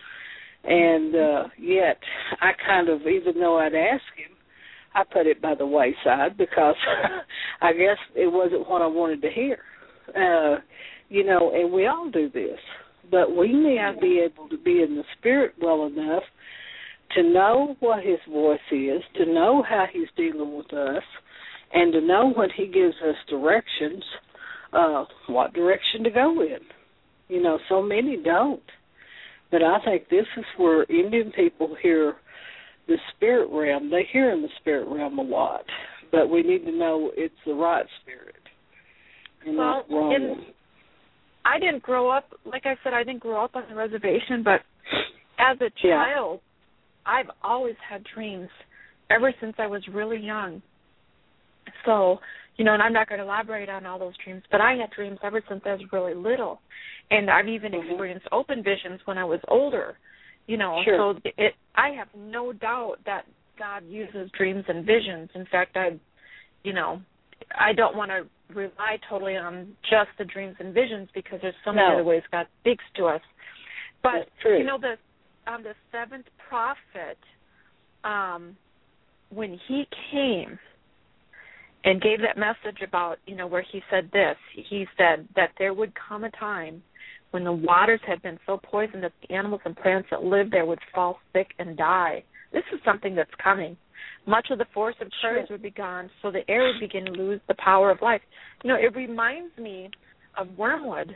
Speaker 3: And uh, yet, I kind of, even though I'd ask him, I put it by the wayside because I guess it wasn't what I wanted to hear. Uh, you know, and we all do this. But we need to be able to be in the spirit well enough to know what his voice is, to know how he's dealing with us, and to know when he gives us directions, uh, what direction to go in. You know, so many don't. But I think this is where Indian people hear the spirit realm. They hear in the spirit realm a lot, but we need to know it's the right spirit. And
Speaker 4: well,
Speaker 3: not wrong.
Speaker 4: In, I didn't grow up, like I said, I didn't grow up on the reservation, but as a child, yeah. I've always had dreams ever since I was really young. So, you know, and I'm not going to elaborate on all those dreams, but I had dreams ever since I was really little. And I've even mm-hmm. experienced open visions when I was older, you know.
Speaker 3: Sure.
Speaker 4: So it, I have no doubt that God uses dreams and visions. In fact, I, you know, I don't want to rely totally on just the dreams and visions because there's so many
Speaker 3: no.
Speaker 4: other ways God speaks to us. But,
Speaker 3: That's true.
Speaker 4: you know, the on the seventh prophet, um, when he came and gave that message about, you know, where he said this, he said that there would come a time when the waters had been so poisoned that the animals and plants that lived there would fall sick and die. This is something that's coming. Much of the force of prayers
Speaker 3: sure.
Speaker 4: would be gone, so the air would begin to lose the power of life. You know, it reminds me of wormwood.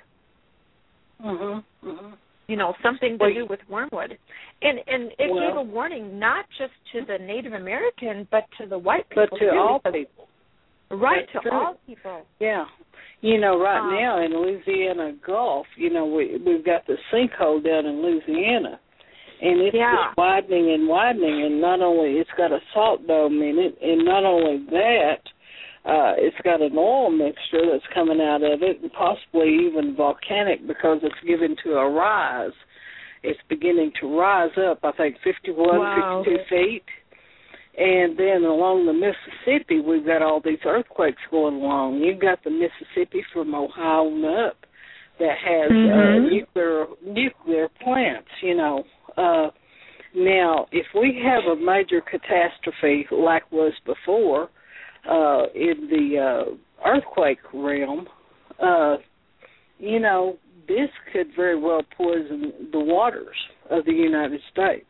Speaker 3: Mm-hmm. Mm-hmm.
Speaker 4: You know, something to
Speaker 3: well,
Speaker 4: do with wormwood. And and it
Speaker 3: well,
Speaker 4: gave a warning not just to the Native American, but to the white people,
Speaker 3: but to
Speaker 4: too,
Speaker 3: all
Speaker 4: because,
Speaker 3: people.
Speaker 4: Right,
Speaker 3: That's
Speaker 4: to
Speaker 3: true.
Speaker 4: all people.
Speaker 3: Yeah. You know, right
Speaker 4: um,
Speaker 3: now in Louisiana Gulf, you know, we, we've got the sinkhole down in Louisiana. And it's
Speaker 4: yeah.
Speaker 3: just widening and widening, and not only, it's got a salt dome in it, and not only that, uh, it's got an oil mixture that's coming out of it, and possibly even volcanic because it's given to a rise. it's beginning to rise up, I think fifty-one,
Speaker 4: wow.
Speaker 3: fifty-two feet. And then along the Mississippi, we've got all these earthquakes going along. You've got the Mississippi from Ohio on up that has
Speaker 4: mm-hmm.
Speaker 3: uh, nuclear nuclear plants, you know. Uh, now, if we have a major catastrophe like was before uh, in the uh, earthquake realm, uh, you know, this could very well poison the waters of the United States.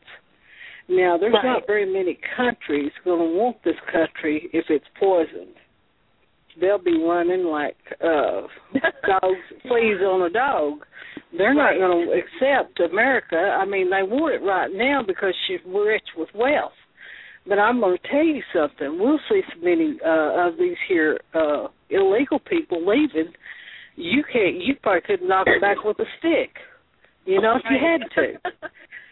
Speaker 3: Now, there's
Speaker 4: right.
Speaker 3: not very many countries going to want this country if it's poisoned. They'll be running like uh, dogs, fleas on a dog. They're
Speaker 4: right.
Speaker 3: not going to accept America. I mean, they want it right now because she's rich with wealth. But I'm going to tell you something. We'll see so many uh, of these here uh, illegal people leaving. You can't. You probably could knock them back with a stick, you know, if you had to.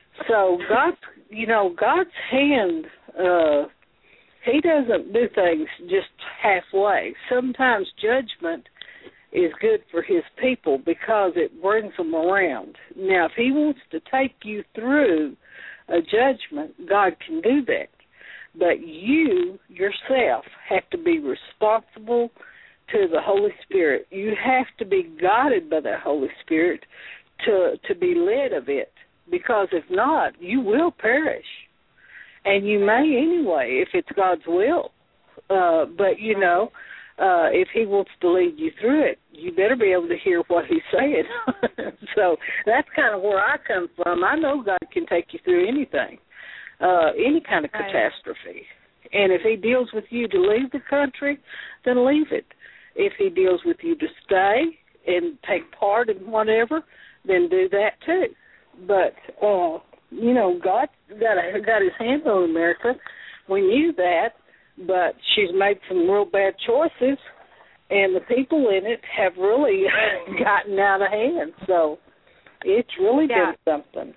Speaker 3: So God's, you know, God's hand, uh, He doesn't do things just halfway. Sometimes judgment is good for His people because it brings them around. Now, if He wants to take you through a judgment, God can do that. But you, yourself, have to be responsible to the Holy Spirit. You have to be guided by the Holy Spirit to to be led of it. Because if not, you will perish. And you may anyway, if it's God's will. Uh, but, you know, uh, if He wants to lead you through it, you better be able to hear what He's saying. So that's kind of where I come from. I know God can take you through anything, uh, any kind of
Speaker 4: right.
Speaker 3: catastrophe. And if He deals with you to leave the country, then leave it. If He deals with you to stay and take part in whatever, then do that too. But, uh, you know, God got, a, got His hand on America. We knew that, but she's made some real bad choices, and the people in it have really gotten out of hand. So it's really
Speaker 4: yeah.
Speaker 3: been something.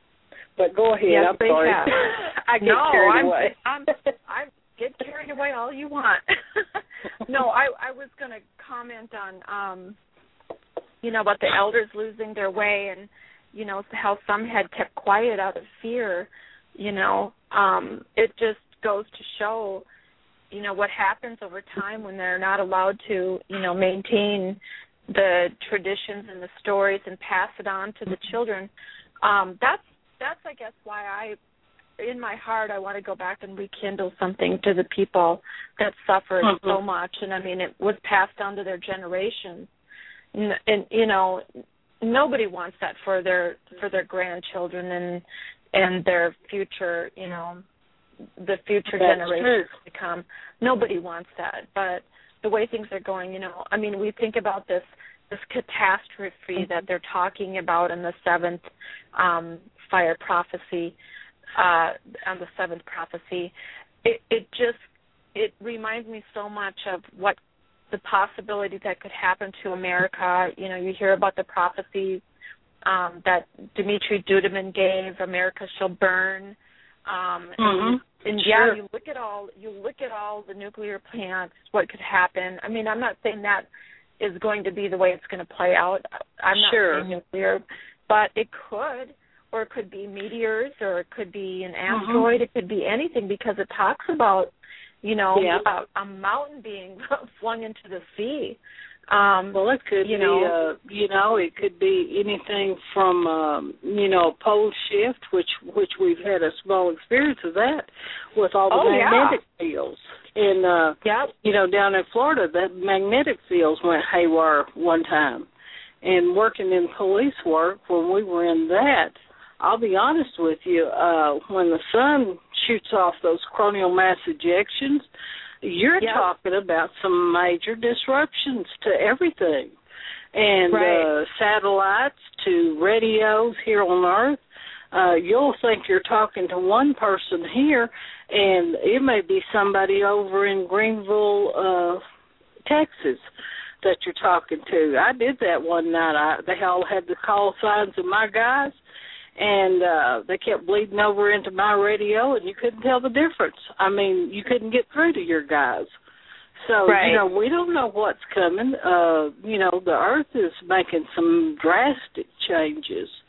Speaker 3: But go ahead.
Speaker 4: Yes,
Speaker 3: I'm sorry. I get
Speaker 4: no,
Speaker 3: carried
Speaker 4: I'm,
Speaker 3: away.
Speaker 4: I'm, I'm get carried away all you want. No, I, I was going to comment on, um, you know, about the elders losing their way and, you know, how some had kept quiet out of fear. You know, um, it just goes to show, you know, what happens over time when they're not allowed to, you know, maintain the traditions and the stories and pass it on to the children. Um, that's, that's, I guess, why I, in my heart, I want to go back and rekindle something to the people that suffered mm-hmm. so much. And, I mean, it was passed down to their generations. And, and you know, nobody wants that for their for their grandchildren and and their future, you know, the future
Speaker 3: That's
Speaker 4: generations
Speaker 3: true.
Speaker 4: to come. Nobody wants that. But the way things are going, you know, I mean, we think about this this catastrophe mm-hmm. that they're talking about in the seventh um, fire prophecy, uh, on the seventh prophecy. It, it just it reminds me so much of what the possibility that could happen to America. You know, you hear about the prophecies um, that Dimitri Duduman gave, America shall burn. Um,
Speaker 3: mm-hmm.
Speaker 4: and, and
Speaker 3: sure.
Speaker 4: yeah, you look at all you look at all the nuclear plants, what could happen. I mean, I'm not saying that is going to be the way it's going to play out. I'm not
Speaker 3: sure.
Speaker 4: saying nuclear, but it could, or it could be meteors, or it could be an asteroid, mm-hmm. it could be anything, because it talks about, you know,
Speaker 3: yeah.
Speaker 4: a, a mountain being flung into the sea. Um,
Speaker 3: well, it could
Speaker 4: you
Speaker 3: be,
Speaker 4: know,
Speaker 3: uh, you know, it could be anything from, um, you know, a pole shift, which which we've had a small experience of that with all the
Speaker 4: oh,
Speaker 3: magnetic
Speaker 4: yeah.
Speaker 3: fields. And, uh,
Speaker 4: yep.
Speaker 3: you know, down in Florida, the magnetic fields went haywire one time. And working in police work, when we were in that, I'll be honest with you, uh, when the sun shoots off those coronal mass ejections, you're
Speaker 4: yep.
Speaker 3: talking about some major disruptions to everything. And
Speaker 4: right.
Speaker 3: uh, satellites to radios here on Earth. Uh, you'll think you're talking to one person here, and it may be somebody over in Greenville, uh, Texas, that you're talking to. I did that one night. I, they all had the call signs of my guys, and uh, they kept bleeding over into my radio, and you couldn't tell the difference. I mean, you couldn't get through to your guys. So,
Speaker 4: right.
Speaker 3: you know, we don't know what's coming. Uh, you know, the Earth is making some drastic changes.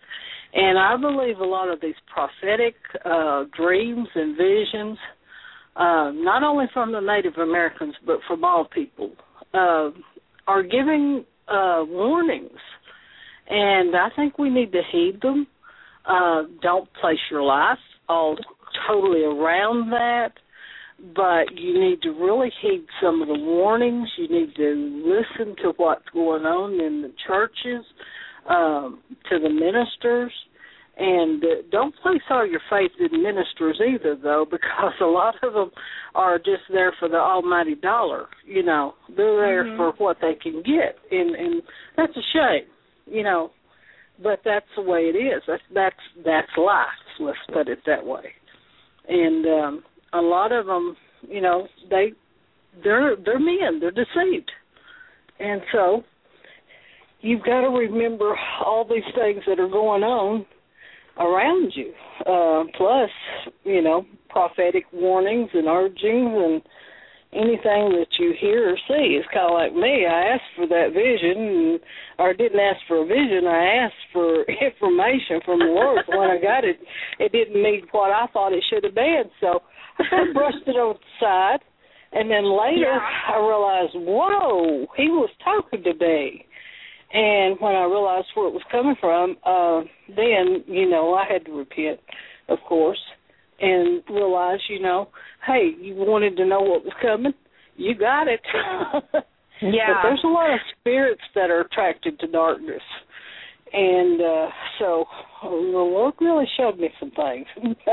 Speaker 3: And I believe a lot of these prophetic uh, dreams and visions, uh, not only from the Native Americans but from all people, uh, are giving uh, warnings. And I think we need to heed them. Uh, don't place your life all totally around that, but you need to really heed some of the warnings. You need to listen to what's going on in the churches, um, to the ministers, and uh, don't place all your faith in ministers either, though, because a lot of them are just there for the almighty dollar. You know, they're there
Speaker 4: mm-hmm.
Speaker 3: for what they can get, and, and that's a shame, you know, but that's the way it is. That's that's, that's life, let's put it that way. And um, a lot of them, you know, they they're they're men. They're deceived, and so you've got to remember all these things that are going on around you. Uh, plus, you know, prophetic warnings and urgings and anything that you hear or see. It's kind of like me. I asked for that vision, and, or didn't ask for a vision. I asked for information from the Lord. When I got it, it didn't meet what I thought it should have been. So I kind of brushed it on the side, and then later
Speaker 4: yeah.
Speaker 3: I realized, whoa, he was talking to me. And when I realized where it was coming from, uh, then, you know, I had to repent, of course, and realize, you know, hey, you wanted to know what was coming? You got it.
Speaker 4: Yeah.
Speaker 3: But there's a lot of spirits that are attracted to darkness. And uh, so the Lord really showed me some things.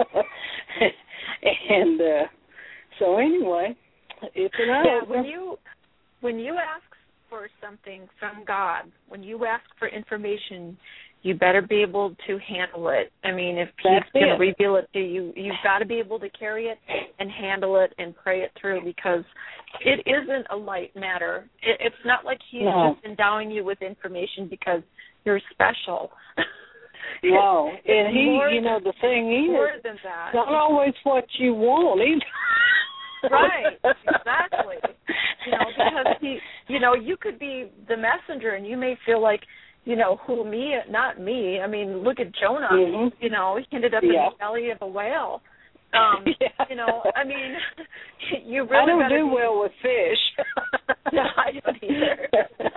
Speaker 3: and uh, so anyway, it's an eye
Speaker 4: yeah, when you when you ask for something from God, when you ask for information, you better be able to handle it. I mean, if He's going to reveal it to you, you've got to be able to carry it and handle it and pray it through, because it isn't a light matter. It, it's not like He's
Speaker 3: no.
Speaker 4: just endowing you with information because you're special.
Speaker 3: No,
Speaker 4: it's
Speaker 3: and He,
Speaker 4: more
Speaker 3: you know, the thing is,
Speaker 4: more than that.
Speaker 3: Not always what you want either.
Speaker 4: Right, exactly. You know, because he, you know, you could be the messenger, and you may feel like, you know, who me? Not me. I mean, look at Jonah.
Speaker 3: Mm-hmm.
Speaker 4: You know, he ended up
Speaker 3: yeah.
Speaker 4: in the belly of a whale. Um,
Speaker 3: yeah.
Speaker 4: You know, I mean, you really
Speaker 3: I don't
Speaker 4: gotta
Speaker 3: do
Speaker 4: be,
Speaker 3: well with fish.
Speaker 4: No, I don't either.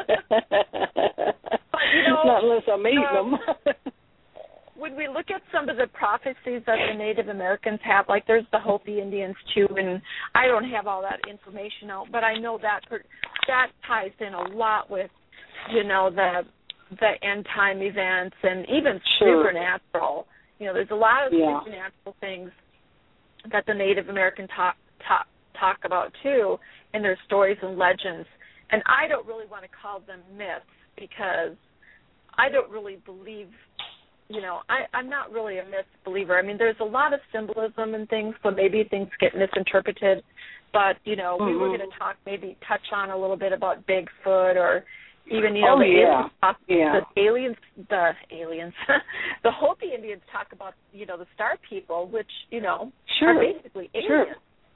Speaker 4: But you know,
Speaker 3: not unless I'm eating
Speaker 4: um,
Speaker 3: them.
Speaker 4: when we look at some of the prophecies that the Native Americans have, like there's the Hopi Indians too, and I don't have all that information out, but I know that that ties in a lot with, you know, the the end time events and even
Speaker 3: sure.
Speaker 4: supernatural. You know, there's a lot of
Speaker 3: yeah.
Speaker 4: supernatural things that the Native American talk talk talk about too in their stories and legends. And I don't really want to call them myths because I don't really believe. You know, I, I'm not really a myth believer. I mean, there's a lot of symbolism and things, so maybe things get misinterpreted. But, you know, mm-hmm. we were going to talk, maybe touch on a little bit about Bigfoot or even, you know,
Speaker 3: oh,
Speaker 4: the,
Speaker 3: yeah.
Speaker 4: aliens talk,
Speaker 3: yeah.
Speaker 4: the aliens, the aliens, the Hopi Indians talk about, you know, the star people, which, you know,
Speaker 3: sure.
Speaker 4: are basically aliens.
Speaker 3: Sure.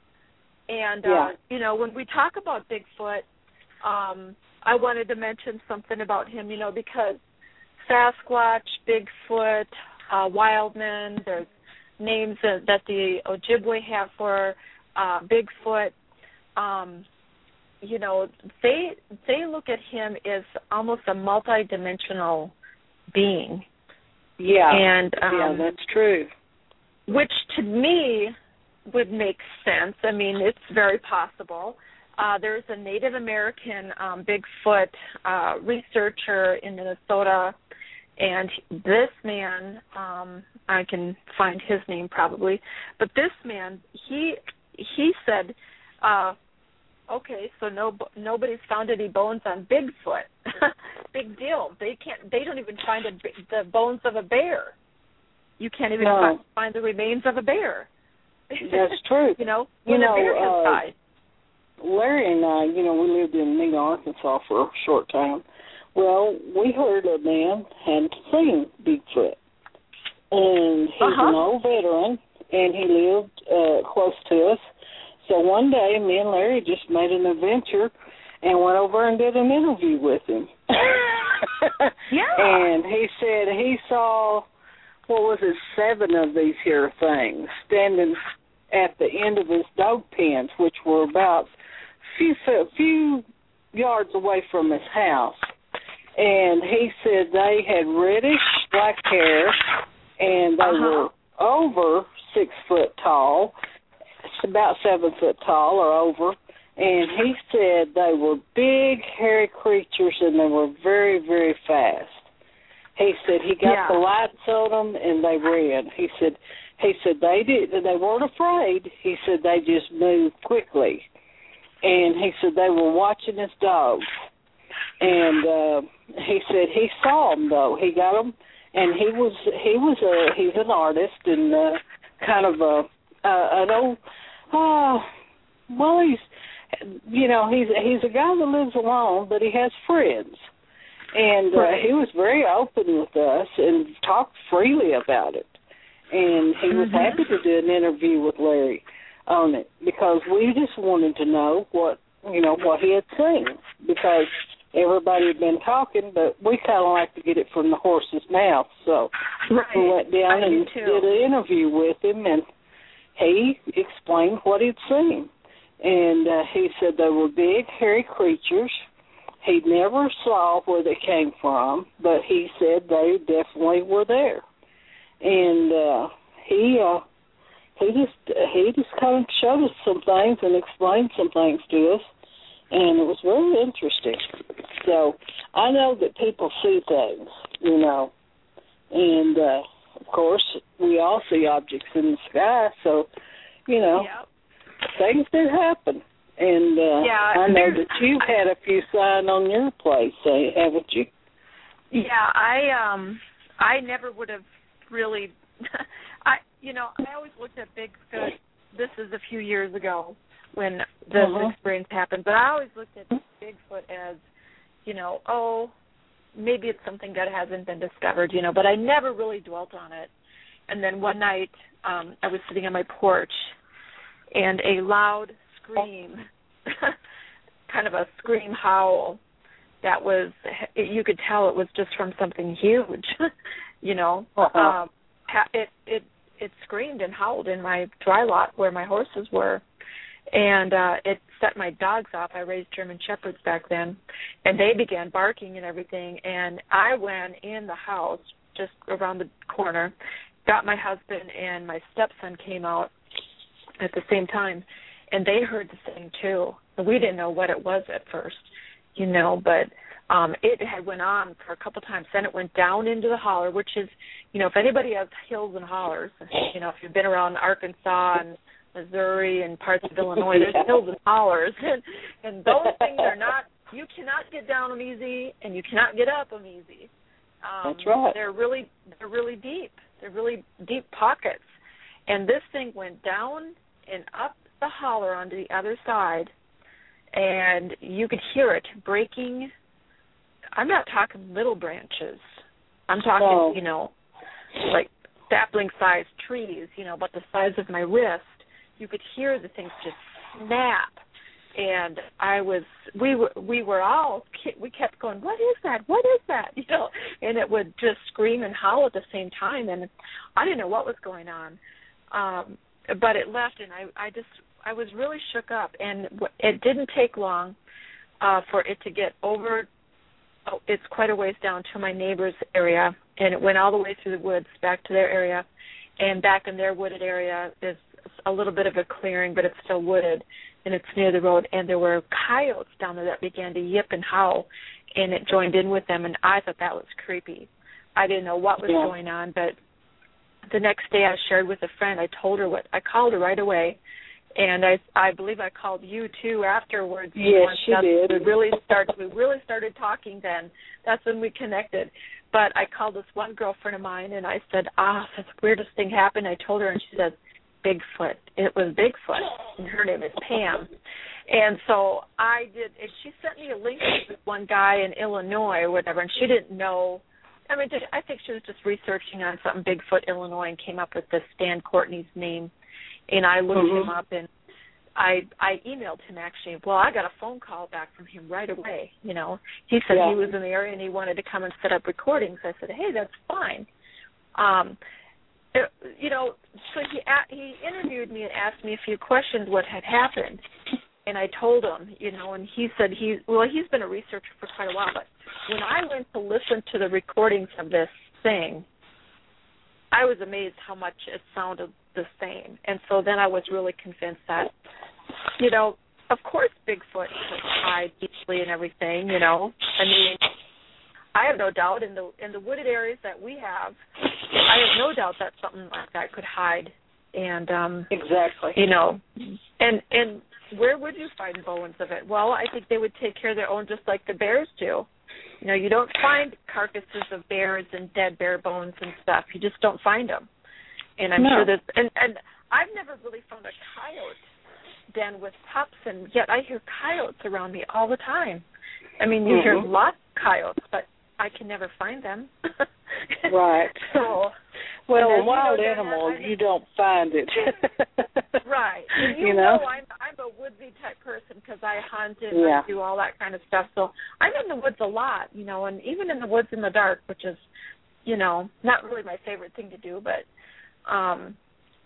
Speaker 4: And,
Speaker 3: yeah.
Speaker 4: uh, you know, when we talk about Bigfoot, um, I wanted to mention something about him, you know, because Sasquatch, Bigfoot, uh, Wildman, there's names that, that the Ojibwe have for uh, Bigfoot. Um, you know, they they look at him as almost a multidimensional being.
Speaker 3: Yeah,
Speaker 4: and um,
Speaker 3: yeah, that's true.
Speaker 4: Which to me would make sense. I mean, it's very possible. Uh, there's a Native American um, Bigfoot uh, researcher in Minnesota. And this man, um, I can find his name probably, but this man, he he said, uh, okay, so no nobody's found any bones on Bigfoot. Big deal. They can't. They don't even find a, the bones of a bear. You can't even
Speaker 3: no.
Speaker 4: find, find the remains of a bear.
Speaker 3: That's true.
Speaker 4: you know,
Speaker 3: you
Speaker 4: when
Speaker 3: know,
Speaker 4: a bear has
Speaker 3: uh,
Speaker 4: died.
Speaker 3: Larry and I, you know, we lived in Neenah, Arkansas for a short time. Well, we heard a man had seen Bigfoot, and he's
Speaker 4: uh-huh.
Speaker 3: an old veteran, and he lived uh, close to us. So one day, me and Larry just made an adventure and went over and did an interview with him.
Speaker 4: Yeah.
Speaker 3: And he said he saw what was it, seven of these here things standing at the end of his dog pens, which were about a few, few yards away from his house. And he said they had reddish black hair, and they
Speaker 4: uh-huh.
Speaker 3: were over six foot tall, about seven foot tall or over. And he said they were big, hairy creatures, and they were very, very fast. He said he got
Speaker 4: yeah.
Speaker 3: the lights on them, and they ran. He said he said they did. They weren't afraid. He said they just moved quickly, and he said they were watching his dogs. And uh, he said he saw them though. He got them, and he was he was a he's an artist and uh, kind of a uh, an old. Uh, well, he's you know he's he's a guy that lives alone, but he has friends. And uh,
Speaker 4: right.
Speaker 3: he was very open with us and talked freely about it. And he was
Speaker 4: mm-hmm.
Speaker 3: happy to do an interview with Larry on it because we just wanted to know what, you know, what he had seen because everybody had been talking, but we kind of like to get it from the horse's mouth. So
Speaker 4: right.
Speaker 3: we went down
Speaker 4: I
Speaker 3: and did an interview with him, and he explained what he'd seen. And uh, he said they were big, hairy creatures. He never saw where they came from, but he said they definitely were there. And uh, he uh, he just he just kind of showed us some things and explained some things to us, and it was very interesting. So I know that people see things, you know, and uh, of course we all see objects in the sky. So you know,
Speaker 4: yep.
Speaker 3: things did happen. And uh,
Speaker 4: yeah,
Speaker 3: I know that you've had a few sign on your place, haven't you?
Speaker 4: Yeah, I um, I never would have really. I you know I always looked at Bigfoot. This is a few years ago when this uh-huh. experience happened, but I always looked at Bigfoot as, you know, oh, maybe it's something that hasn't been discovered, you know. But I never really dwelt on it. And then one night, um, I was sitting on my porch, and a loud scream, kind of a scream howl that was, you could tell it was just from something huge, you know.
Speaker 3: Uh-huh.
Speaker 4: Um, it, it, it screamed and howled in my dry lot where my horses were, and uh, it set my dogs off. I raised German Shepherds back then, and they began barking and everything, and I went in the house just around the corner, got my husband, and my stepson came out at the same time. And they heard the thing, too. We didn't know what it was at first, you know, but um, it had went on for a couple times. Then it went down into the holler, which is, you know, if anybody has hills and hollers, you know, if you've been around Arkansas and Missouri and parts of Illinois, there's hills and hollers. And, and those things are not, you cannot get down them easy and you cannot get up them easy. Um,
Speaker 3: That's right.
Speaker 4: They're really, they're really deep. They're really deep pockets. And this thing went down and up the holler onto the other side, and you could hear it breaking. I'm not talking little branches. I'm talking,
Speaker 3: no.
Speaker 4: you know, like sapling-sized trees, you know, about the size of my wrist. You could hear the things just snap, and I was, we were, we were all, we kept going, what is that? What is that? You know, and it would just scream and howl at the same time, and I didn't know what was going on. Um, But it left, and I, I just, I was really shook up, and it didn't take long uh, for it to get over. Oh, it's quite a ways down to my neighbor's area, and it went all the way through the woods back to their area, and back in their wooded area is a little bit of a clearing, but it's still wooded, and it's near the road, and there were coyotes down there that began to yip and howl, and it joined in with them, and I thought that was creepy. I didn't know what was
Speaker 3: yeah.
Speaker 4: going on, but the next day I shared with a friend. I told her what, I called her right away, and I I believe I called you too afterwards.
Speaker 3: Yes, she did.
Speaker 4: We really started we really started talking then. That's when we connected. But I called this one girlfriend of mine, and I said, ah, that's the weirdest thing happened. I told her, and she said, Bigfoot. It was Bigfoot, and her name is Pam. And so I did, and she sent me a link to this one guy in Illinois or whatever, and she didn't know. I mean, I think she was just researching on something Bigfoot, Illinois, and came up with this Stan Courtney's name. And I looked
Speaker 3: mm-hmm.
Speaker 4: him up, and I I emailed him, actually. Well, I got a phone call back from him right away, you know. He said
Speaker 3: yeah.
Speaker 4: he was in the area, and he wanted to come and set up recordings. I said, hey, that's fine. Um, it, you know, so he he interviewed me and asked me a few questions what had happened, and I told him, you know, and he said he well he's been a researcher for quite a while, but when I went to listen to the recordings of this thing, I was amazed how much it sounded the same. And so then I was really convinced that, you know, of course Bigfoot could hide easily and everything, you know. I mean, I have no doubt in the in the wooded areas that we have, I have no doubt that something like that could hide. And um
Speaker 3: exactly.
Speaker 4: You know, and and where would you find bones of it? Well, I think they would take care of their own just like the bears do. You know, you don't find carcasses of bears and dead bear bones and stuff. You just don't find them. And I'm
Speaker 3: no.
Speaker 4: sure there's, and, and I've never really found a coyote den with pups, and yet I hear coyotes around me all the time. I mean, you
Speaker 3: mm-hmm.
Speaker 4: hear lots of coyotes, but I can never find them.
Speaker 3: Right.
Speaker 4: So,
Speaker 3: well, a
Speaker 4: then,
Speaker 3: wild
Speaker 4: you know,
Speaker 3: animal,
Speaker 4: I,
Speaker 3: you don't find it.
Speaker 4: Right. And you,
Speaker 3: you
Speaker 4: know,
Speaker 3: know,
Speaker 4: I'm I'm a woodsy type person because I hunt and
Speaker 3: yeah.
Speaker 4: I do all that kind of stuff. So I'm in the woods a lot, you know, and even in the woods in the dark, which is, you know, not really my favorite thing to do, but, um,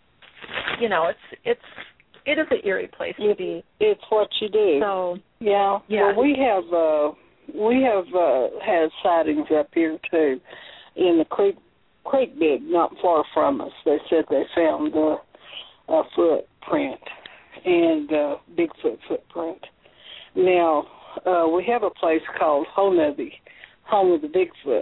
Speaker 4: you know, it's it's it is an eerie place to be.
Speaker 3: It's what you do.
Speaker 4: So
Speaker 3: yeah.
Speaker 4: yeah.
Speaker 3: Well, we have uh, we have uh, had sightings up here too, in the creek creek bed not far from us. They said they found uh, a footprint and uh, Bigfoot footprint. Now uh, we have a place called Honubby, home of the Bigfoot,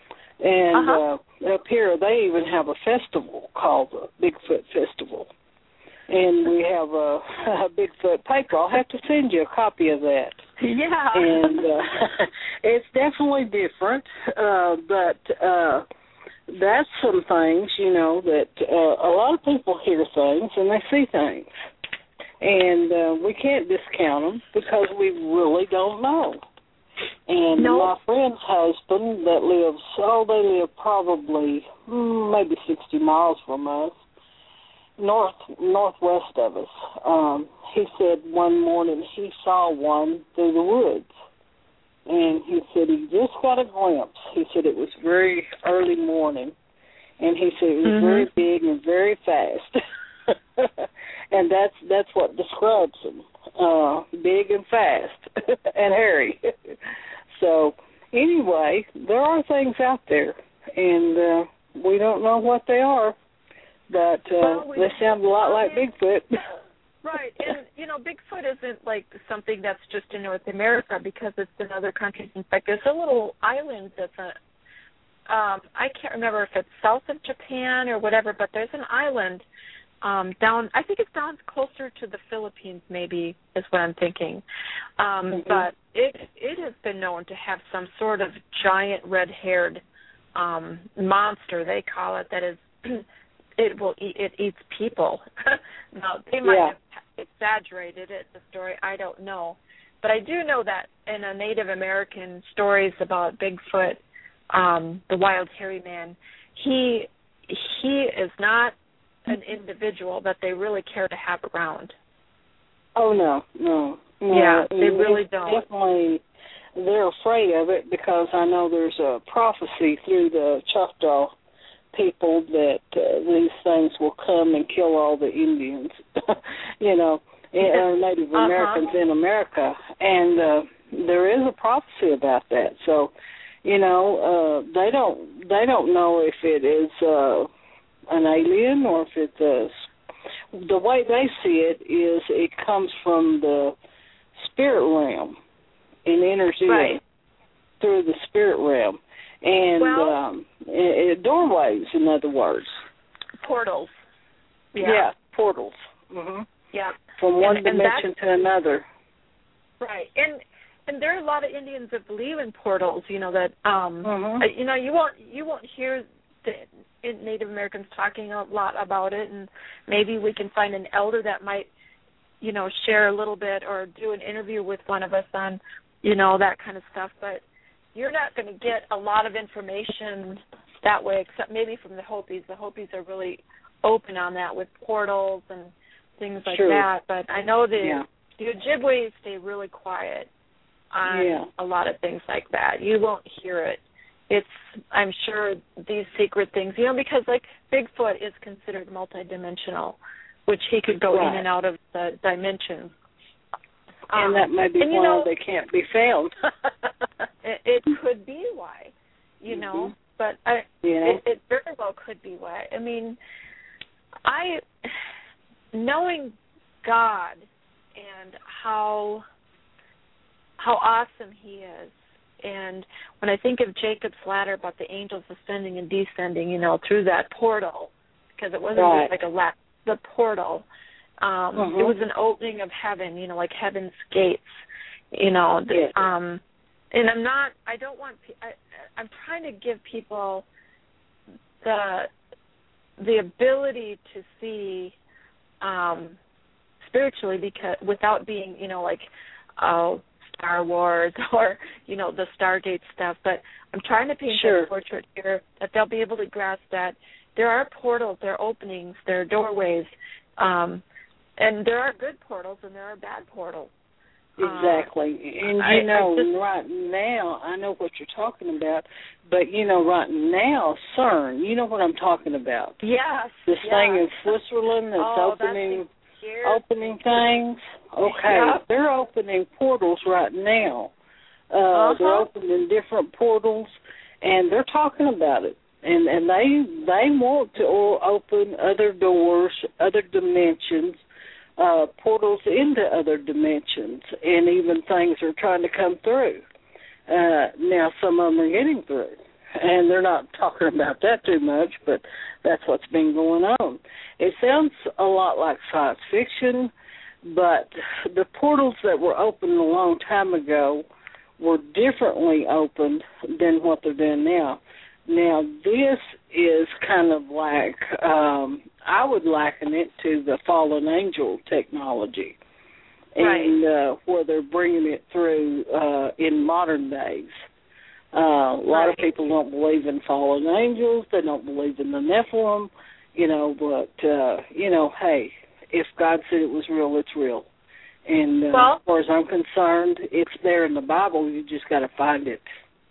Speaker 3: and
Speaker 4: uh-huh.
Speaker 3: uh, up here they even have a festival called the Bigfoot Festival. And we have a, a Bigfoot paper. I'll have to send you a copy of that.
Speaker 4: Yeah.
Speaker 3: And uh, it's definitely different, uh, but uh, that's some things, you know, that uh, a lot of people hear things and they see things. And uh, we can't discount them because we really don't know. And
Speaker 4: nope.
Speaker 3: my friend's husband that lives, oh, they live probably mm, maybe sixty miles from us, north northwest of us. Um, he said one morning he saw one through the woods, and he said he just got a glimpse. He said it was very early morning, and he said it was
Speaker 4: mm-hmm.
Speaker 3: very big and very fast, and that's that's what describes him: uh, big and fast and hairy. So anyway, there are things out there, and uh, we don't know what they are. But uh,
Speaker 4: well, we,
Speaker 3: they sound a lot
Speaker 4: well,
Speaker 3: like Bigfoot.
Speaker 4: Right, and, you know, Bigfoot isn't like something that's just in North America because it's in other countries. In fact, there's a little island that's a, um, I can't remember if it's south of Japan or whatever, but there's an island um, down, I think it's down closer to the Philippines maybe is what I'm thinking. Um, mm-hmm. But it it has been known to have some sort of giant red-haired um, monster, they call it, that is... It will eat. It eats people. Now they might
Speaker 3: yeah.
Speaker 4: have exaggerated it. The story I don't know, but I do know that in a Native American stories about Bigfoot, um, the wild hairy man, he he is not an individual that they really care to have around.
Speaker 3: Oh no, no, no.
Speaker 4: Yeah, they really
Speaker 3: it's
Speaker 4: don't.
Speaker 3: Definitely, they're afraid of it because I know there's a prophecy through the Choctaw people that uh, these things will come and kill all the Indians, you know, uh, Native
Speaker 4: uh-huh.
Speaker 3: Americans in America, and uh, there is a prophecy about that. So, you know, uh, they don't they don't know if it is uh, an alien or if it's a. The way they see it is it comes from the spirit realm and enters in
Speaker 4: right.
Speaker 3: through the spirit realm. And
Speaker 4: well,
Speaker 3: um, it, it doorways, in other words.
Speaker 4: Portals. Yeah,
Speaker 3: yeah portals. Mm-hmm.
Speaker 4: Yeah.
Speaker 3: From one
Speaker 4: and,
Speaker 3: dimension
Speaker 4: and
Speaker 3: to another.
Speaker 4: Right. And and there are a lot of Indians that believe in portals, you know, that um
Speaker 3: mm-hmm.
Speaker 4: you know, you won't you won't hear the Native Americans talking a lot about it, and maybe we can find an elder that might, you know, share a little bit or do an interview with one of us on, you know, that kind of stuff, but you're not going to get a lot of information that way, except maybe from the Hopis. The Hopis are really open on that with portals and things like
Speaker 3: True.
Speaker 4: that. But I know the,
Speaker 3: yeah.
Speaker 4: the Ojibwe stay really quiet on
Speaker 3: yeah.
Speaker 4: a lot of things like that. You won't hear it it's, I'm sure these secret things, you know, because like Bigfoot is considered multidimensional, which he could go
Speaker 3: right.
Speaker 4: in and out of the dimensions.
Speaker 3: And um, that may be why you know, they can't be found.
Speaker 4: it, it could be why, you know, mm-hmm. but I,
Speaker 3: yeah.
Speaker 4: it, it very well could be why. I mean, I, knowing God and how how awesome he is, and when I think of Jacob's ladder about the angels ascending and descending, you know, through that portal, because it wasn't
Speaker 3: right.
Speaker 4: just like a ladder, the portal. Um,
Speaker 3: uh-huh.
Speaker 4: It was an opening of heaven, you know, like heaven's gates, you know. The,
Speaker 3: yes.
Speaker 4: um, and I'm not, I don't want, I, I'm trying to give people the the ability to see um, spiritually, because without being, you know, like, oh, Star Wars or, you know, the Stargate stuff. But I'm trying to paint
Speaker 3: sure.
Speaker 4: a portrait here that they'll be able to grasp that there are portals, there are openings, there are doorways, um, and there are good portals and there are bad portals.
Speaker 3: Exactly.
Speaker 4: Uh,
Speaker 3: and, you
Speaker 4: I,
Speaker 3: know,
Speaker 4: I just,
Speaker 3: right now, I know what you're talking about, but, you know, right now, CERN, you know what I'm talking about.
Speaker 4: Yes.
Speaker 3: This
Speaker 4: yes.
Speaker 3: thing in Switzerland that's
Speaker 4: oh,
Speaker 3: opening
Speaker 4: that's
Speaker 3: opening things. Okay,
Speaker 4: yep.
Speaker 3: They're opening portals right now. Uh,
Speaker 4: uh-huh.
Speaker 3: They're opening different portals, and they're talking about it. And and they they want to open other doors, other dimensions, uh, portals into other dimensions, and even things are trying to come through. Uh, now some of them are getting through, and they're not talking about that too much, but that's what's been going on. It sounds a lot like science fiction, but the portals that were opened a long time ago were differently opened than what they're doing now. Now, this is kind of like, um, I would liken it to the fallen angel technology,
Speaker 4: right.
Speaker 3: and uh, where they're bringing it through uh, in modern days. Uh, a lot
Speaker 4: right.
Speaker 3: of people don't believe in fallen angels. They don't believe in the Nephilim, you know, but, uh, you know, hey, if God said it was real, it's real. And uh,
Speaker 4: well,
Speaker 3: as far as I'm concerned, it's there in the Bible. You just got to find it.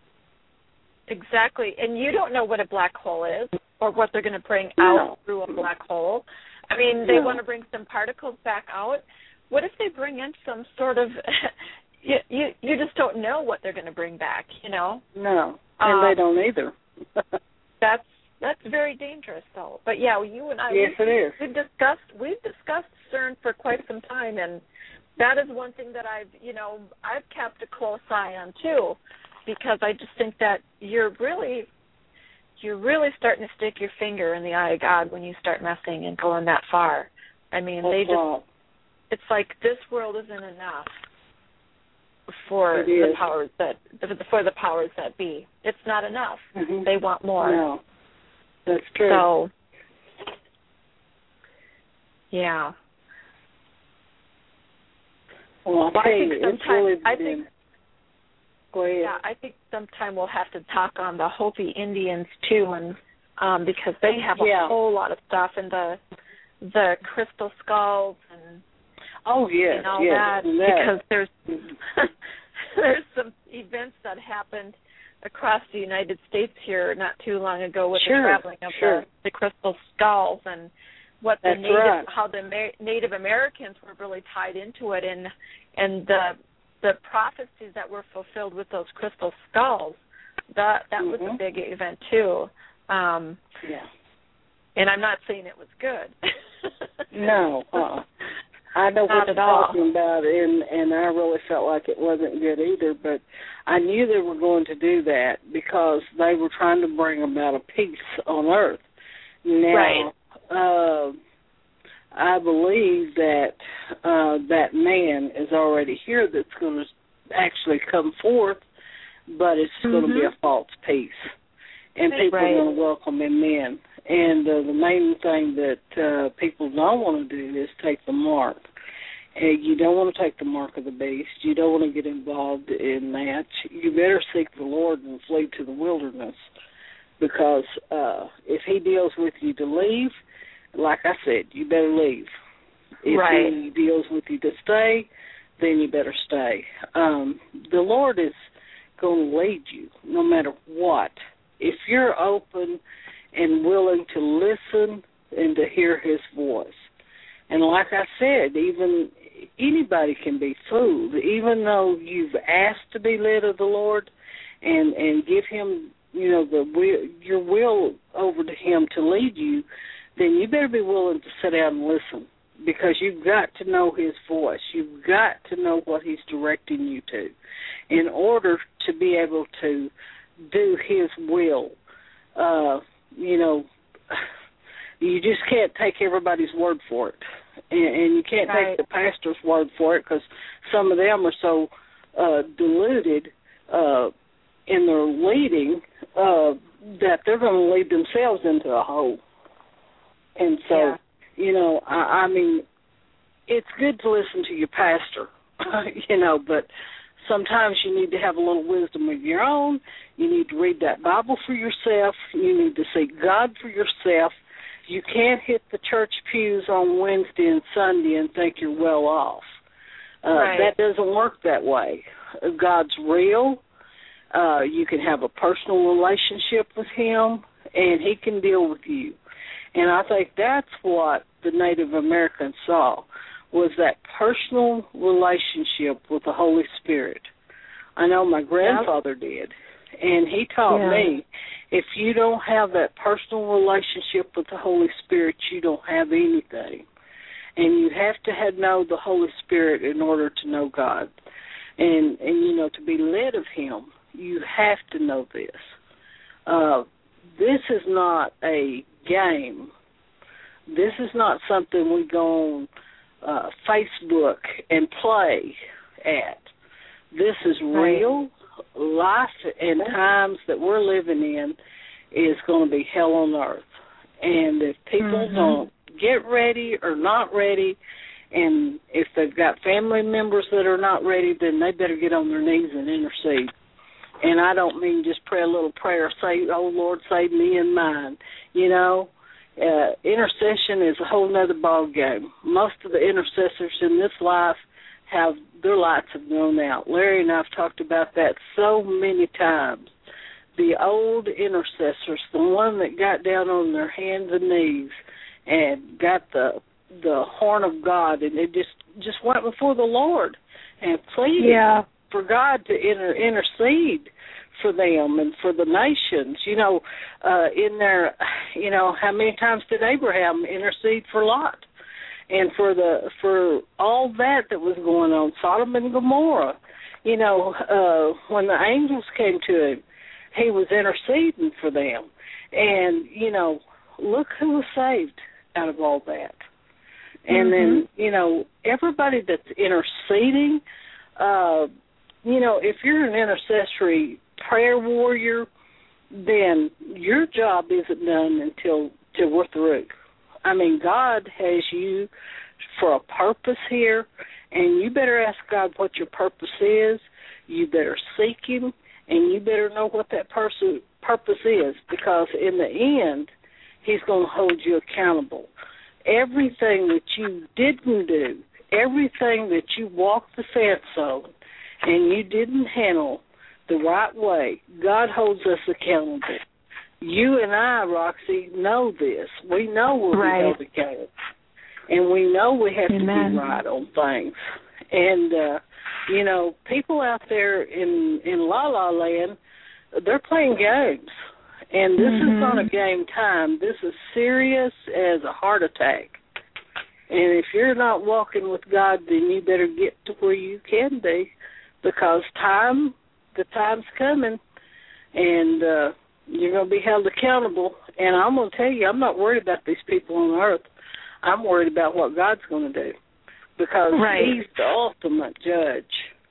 Speaker 4: Exactly. And you don't know what a black hole is or what they're going to bring
Speaker 3: no.
Speaker 4: out through a black hole. I mean, they
Speaker 3: no.
Speaker 4: want to bring some particles back out. What if they bring in some sort of you, you you just don't know what they're going to bring back, you know?
Speaker 3: No. And
Speaker 4: um,
Speaker 3: they don't either.
Speaker 4: that's that's very dangerous though. But yeah, you and I
Speaker 3: Yes,
Speaker 4: we,
Speaker 3: it is.
Speaker 4: We've discussed we've discussed CERN for quite some time, and that is one thing that I've, you know, I've kept a close eye on too. Because I just think that you're really, you're really starting to stick your finger in the eye of God when you start messing and going that far. I mean,
Speaker 3: That's
Speaker 4: they just,
Speaker 3: right.
Speaker 4: It's like this world isn't enough for
Speaker 3: it
Speaker 4: the
Speaker 3: is.
Speaker 4: powers that, for the powers that be. It's not enough.
Speaker 3: Mm-hmm.
Speaker 4: They want more.
Speaker 3: No, that's true.
Speaker 4: So, yeah.
Speaker 3: Well, I'll
Speaker 4: well,
Speaker 3: tell
Speaker 4: I think
Speaker 3: you, it's
Speaker 4: sometimes,
Speaker 3: really
Speaker 4: I
Speaker 3: been...
Speaker 4: think,
Speaker 3: Go ahead.
Speaker 4: Yeah, I think sometime we'll have to talk on the Hopi Indians too, and um, because they have a
Speaker 3: yeah.
Speaker 4: whole lot of stuff, and the the crystal skulls and
Speaker 3: oh yes,
Speaker 4: and all
Speaker 3: yes,
Speaker 4: that,
Speaker 3: that.
Speaker 4: because there's there's some events that happened across the United States here not too long ago with
Speaker 3: sure,
Speaker 4: the traveling of
Speaker 3: sure.
Speaker 4: the, the crystal skulls and what the
Speaker 3: That's
Speaker 4: native
Speaker 3: right.
Speaker 4: how the Ma- Native Americans were really tied into it, and and the the prophecies that were fulfilled with those crystal skulls, that that
Speaker 3: mm-hmm.
Speaker 4: was a big event too. Um,
Speaker 3: yeah.
Speaker 4: And I'm not saying it was good.
Speaker 3: no. Uh-uh. I know
Speaker 4: Not
Speaker 3: what you're
Speaker 4: at all.
Speaker 3: talking about, and, and I really felt like it wasn't good either, but I knew they were going to do that because they were trying to bring about a peace on Earth. Now,
Speaker 4: right.
Speaker 3: uh, I believe that uh, that man is already here that's going to actually come forth, but it's mm-hmm. going to be a false peace. And people
Speaker 4: right.
Speaker 3: are going to welcome him in. And uh, the main thing that uh, people don't want to do is take the mark. And you don't want to take the mark of the beast. You don't want to get involved in that. You better seek the Lord and flee to the wilderness, because uh, if he deals with you to leave, like I said, you better leave. If
Speaker 4: right.
Speaker 3: he deals with you to stay, then you better stay. Um, the Lord is going to lead you no matter what. If you're open and willing to listen and to hear his voice. And like I said, even anybody can be fooled. Even though you've asked to be led of the Lord and, and give him, you know, the will, your will over to him to lead you, then you better be willing to sit down and listen, because you've got to know his voice. You've got to know what he's directing you to in order to be able to do his will. Uh, you know, you just can't take everybody's word for it. And, and you can't
Speaker 4: right.
Speaker 3: take the pastor's word for it, because some of them are so uh, deluded uh, in their leading uh, that they're going to lead themselves into a hole. And so,
Speaker 4: yeah.
Speaker 3: you know, I, I mean, it's good to listen to your pastor, you know, but sometimes you need to have a little wisdom of your own. You need to read that Bible for yourself. You need to seek God for yourself. You can't hit the church pews on Wednesday and Sunday and think you're well off. Uh,
Speaker 4: right.
Speaker 3: That doesn't work that way. God's real. Uh, you can have a personal relationship with him, and he can deal with you. And I think that's what the Native Americans saw, was that personal relationship with the Holy Spirit. I know my grandfather yep. did, and he taught
Speaker 4: yeah.
Speaker 3: me, if you don't have that personal relationship with the Holy Spirit, you don't have anything. And you have to have, know the Holy Spirit in order to know God. And, and, you know, to be led of him, you have to know this. Uh, this is not a game. This is not something we go on uh, Facebook and play at. This is real. Life and times that we're living in is going to be hell on earth. And if people mm-hmm. don't get ready or not ready, and if they've got family members that are not ready, then they better get on their knees and intercede. And I don't mean just pray a little prayer, say, oh, Lord, save me and mine. You know, uh, intercession is a whole other ball game. Most of the intercessors in this life have their lights have gone out. Larry and I have talked about that so many times. The old intercessors, the one that got down on their hands and knees and got the the horn of God, and they just, just went before the Lord and pleaded
Speaker 4: yeah.
Speaker 3: for God to inter- intercede for them and for the nations. You know, uh, in there, you know, how many times did Abraham intercede for Lot? And for the for all that that was going on, Sodom and Gomorrah, you know, uh, when the angels came to him, he was interceding for them. And, you know, look who was saved out of all that. And mm-hmm. then, you know, everybody that's interceding, uh, you know, if you're an intercessory prayer warrior, then your job isn't done until, until we're through. I mean, God has you for a purpose here, and you better ask God what your purpose is. You better seek him, and you better know what that person, purpose is, because in the end, he's going to hold you accountable. Everything that you didn't do, everything that you walked the fence on, and you didn't handle the right way, God holds us accountable. You and I, Roxy, know this. We know we'll
Speaker 4: right.
Speaker 3: be held accountable. And we know we have
Speaker 4: Amen.
Speaker 3: to be right on things. And, uh, you know, people out there in, in La La Land, they're playing games. And this mm-hmm. is not a game time. This is serious as a heart attack. And if you're not walking with God, then you better get to where you can be, because time, the time's coming, and uh, you're going to be held accountable. And I'm going to tell you, I'm not worried about these people on earth. I'm worried about what God's going to do, because
Speaker 4: right.
Speaker 3: he's the ultimate judge.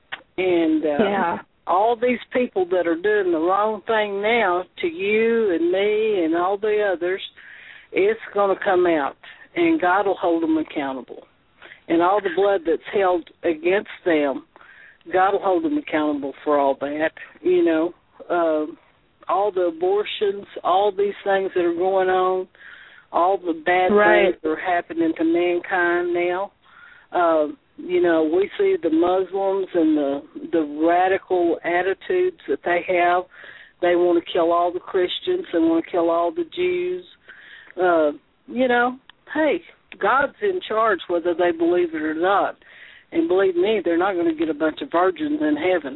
Speaker 3: And uh,
Speaker 4: yeah.
Speaker 3: all these people that are doing the wrong thing now to you and me and all the others, it's going to come out, and God will hold them accountable. And all the blood that's held against them, God will hold them accountable for all that, you know. Um, all the abortions, all these things that are going on, all the bad
Speaker 4: right.
Speaker 3: things that are happening to mankind now, uh, you know, we see the Muslims and the the radical attitudes that they have. They want to kill all the Christians. They want to kill all the Jews. Uh, you know, hey, God's in charge whether they believe it or not. And believe me, they're not going to get a bunch of virgins in heaven.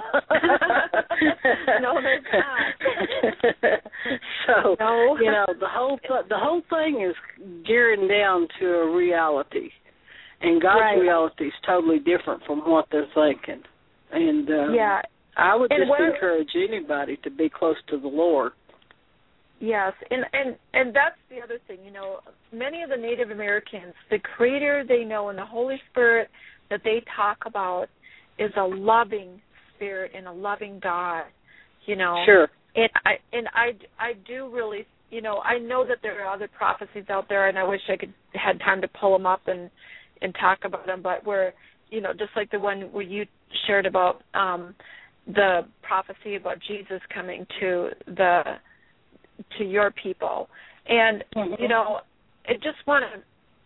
Speaker 4: No, they're not.
Speaker 3: So,
Speaker 4: no.
Speaker 3: you know, the whole th- the whole thing is gearing down to a reality. And God's
Speaker 4: right.
Speaker 3: reality is totally different from what they're thinking. And um,
Speaker 4: yeah.
Speaker 3: I would
Speaker 4: and
Speaker 3: just
Speaker 4: where,
Speaker 3: encourage anybody to be close to the Lord.
Speaker 4: Yes, and, and, and that's the other thing. You know, many of the Native Americans, the Creator they know and the Holy Spirit that they talk about is a loving Spirit and a loving God, you know.
Speaker 3: Sure.
Speaker 4: And I and I, I do really, you know, I know that there are other prophecies out there, and I wish I could had time to pull them up and, and talk about them, but where, you know, just like the one where you shared about um, the prophecy about Jesus coming to the to your people. And, mm-hmm. you know, I just want to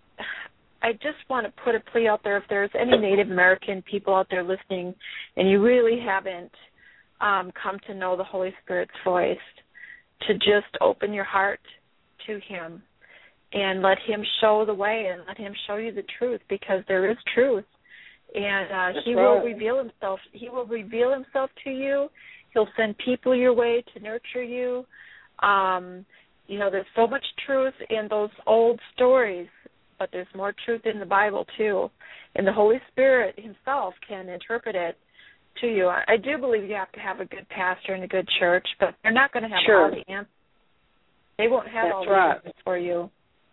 Speaker 4: I just want to put a plea out there if there's any Native American people out there listening and you really haven't um, come to know the Holy Spirit's voice, to just open your heart to Him and let Him show the way and let Him show you the truth, because there is truth. And uh, He
Speaker 3: right.
Speaker 4: will reveal Himself. He will reveal Himself to you. He'll send people your way to nurture you. Um, you know, there's so much truth in those old stories, but there's more truth in the Bible too. And the Holy Spirit Himself can interpret it to you. I, I do believe you have to have a good pastor and a good church, but they're not going to have
Speaker 3: sure.
Speaker 4: all the answers. They won't have
Speaker 3: That's
Speaker 4: all the
Speaker 3: right.
Speaker 4: answers for you.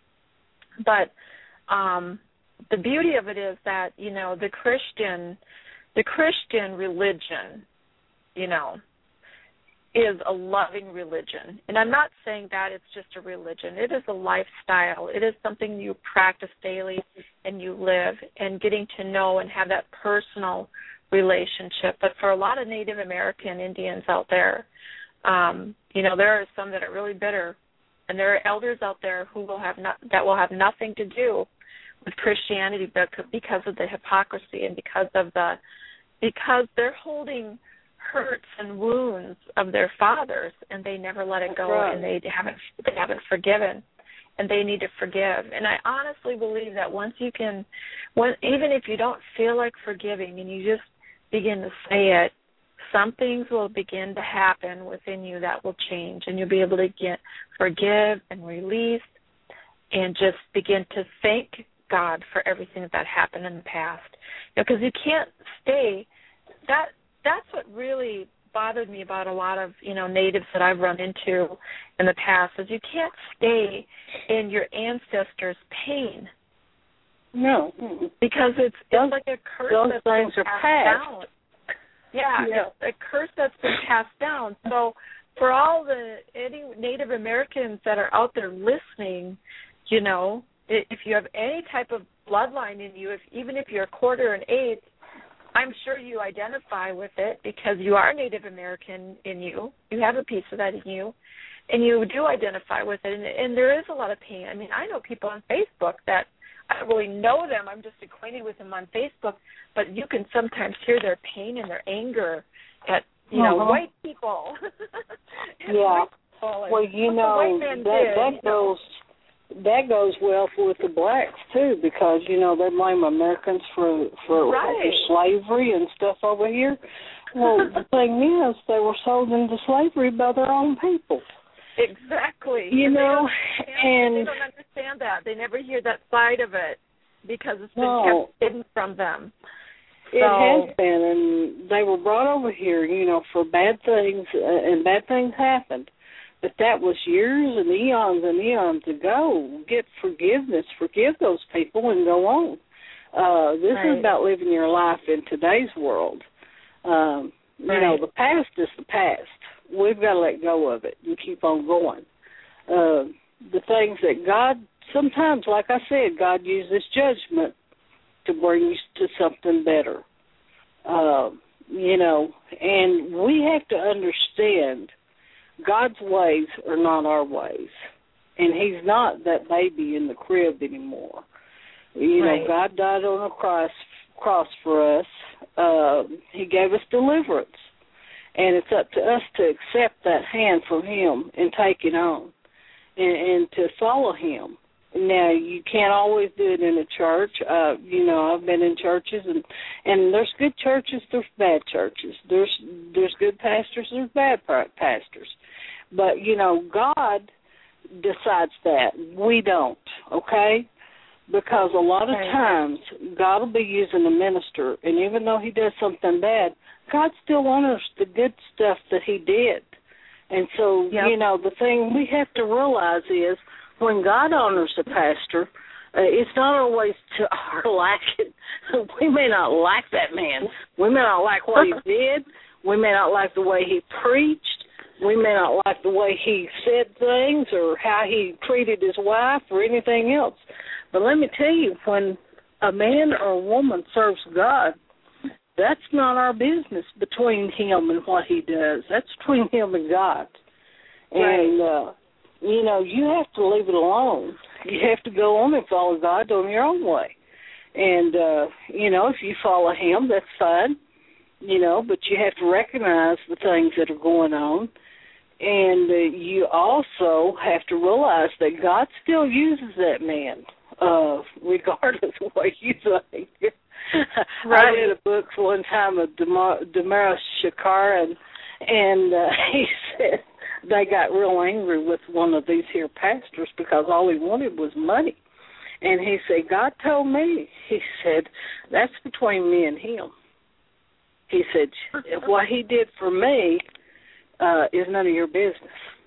Speaker 4: But um, the beauty of it is that, you know, the Christian, the Christian religion, you know, is a loving religion. And I'm not saying that it's just a religion. It is a lifestyle. It is something you practice daily and you live, and getting to know and have that personal relationship. But for a lot of Native American Indians out there, um, you know, there are some that are really bitter, and there are elders out there who will have not, that will have nothing to do with Christianity because of the hypocrisy and because of the because they're holding hurts and wounds of their fathers, and they never let it go,
Speaker 3: right.
Speaker 4: and they haven't they haven't forgiven, and they need to forgive. And I honestly believe that once you can, when, even if you don't feel like forgiving, and you just begin to say it, some things will begin to happen within you that will change, and you'll be able to get forgive and release, and just begin to thank God for everything that happened in the past. Because you know, you can't stay that. That's what really bothered me about a lot of, you know, natives that I've run into in the past, is you can't stay in your ancestors' pain.
Speaker 3: No.
Speaker 4: Because it's
Speaker 3: those,
Speaker 4: it's like a curse
Speaker 3: those
Speaker 4: that's
Speaker 3: things
Speaker 4: been
Speaker 3: are
Speaker 4: passed
Speaker 3: past.
Speaker 4: down. Yeah,
Speaker 3: yeah,
Speaker 4: it's a curse that's been passed down. So for all the any Native Americans that are out there listening, you know, if you have any type of bloodline in you, if even if you're a quarter and eighth, I'm sure you identify with it because you are Native American in you. You have a piece of that in you, and you do identify with it. And, and there is a lot of pain. I mean, I know people on Facebook that I don't really know them. I'm just acquainted with them on Facebook, but you can sometimes hear their pain and their anger at, you know,
Speaker 3: uh-huh.
Speaker 4: white people.
Speaker 3: yeah.
Speaker 4: White people and
Speaker 3: well, you know, that,
Speaker 4: did,
Speaker 3: that
Speaker 4: you know.
Speaker 3: goes... That goes well with the blacks, too, because, you know, they blame Americans for, for,
Speaker 4: right.
Speaker 3: for slavery and stuff over here. Well, the thing is, they were sold into slavery by their own people.
Speaker 4: Exactly.
Speaker 3: You
Speaker 4: and
Speaker 3: know,
Speaker 4: they
Speaker 3: and...
Speaker 4: They don't understand that. They never hear that side of it because it's been
Speaker 3: no,
Speaker 4: kept hidden from them.
Speaker 3: It
Speaker 4: so,
Speaker 3: has been, and they were brought over here, you know, for bad things, uh, and bad things happened. But that was years and eons and eons ago. Get forgiveness. Forgive those people and go on. Uh, this
Speaker 4: right.
Speaker 3: is about living your life in today's world. Um, you
Speaker 4: right.
Speaker 3: know, the past is the past. We've got to let go of it and keep on going. Uh, the things that God, sometimes, like I said, God uses judgment to bring you to something better. Uh, you know, and we have to understand God's ways are not our ways, and He's not that baby in the crib anymore. You
Speaker 4: right.
Speaker 3: know, God died on a cross cross for us. Uh, he gave us deliverance. And it's up to us to accept that hand from him and take it on and, and to follow him. Now, you can't always do it in a church. Uh, you know, I've been in churches, and, and there's good churches, there's bad churches. There's there's good pastors, there's bad pastors. But, you know, God decides that. We don't, okay? Because a lot of times God will be using a minister, and even though he does something bad, God still honors the good stuff that he did. And so, yep. you know, the thing we have to realize is when God honors a pastor, uh, it's not always to our liking. We may not like that man. We may not like what he did. We may not like the way he preached. We may not like the way he said things or how he treated his wife or anything else. But let me tell you, when a man or a woman serves God, that's not our business between him and what he does. That's between him and God. Right. And, uh, you know, you have to leave it alone. You have to go on and follow God on your own way. And, uh, you know, if you follow him, that's fine, you know, but you have to recognize the things that are going on. And uh, you also have to realize that God still uses that man, uh, regardless of what you think. Right. I read a book one time of Damaris Shakar, and, and uh, he said they got real angry with one of these here pastors because all he wanted was money. And he said, God told me, he said, that's between me and him. He said, what he did for me uh, is none of your business.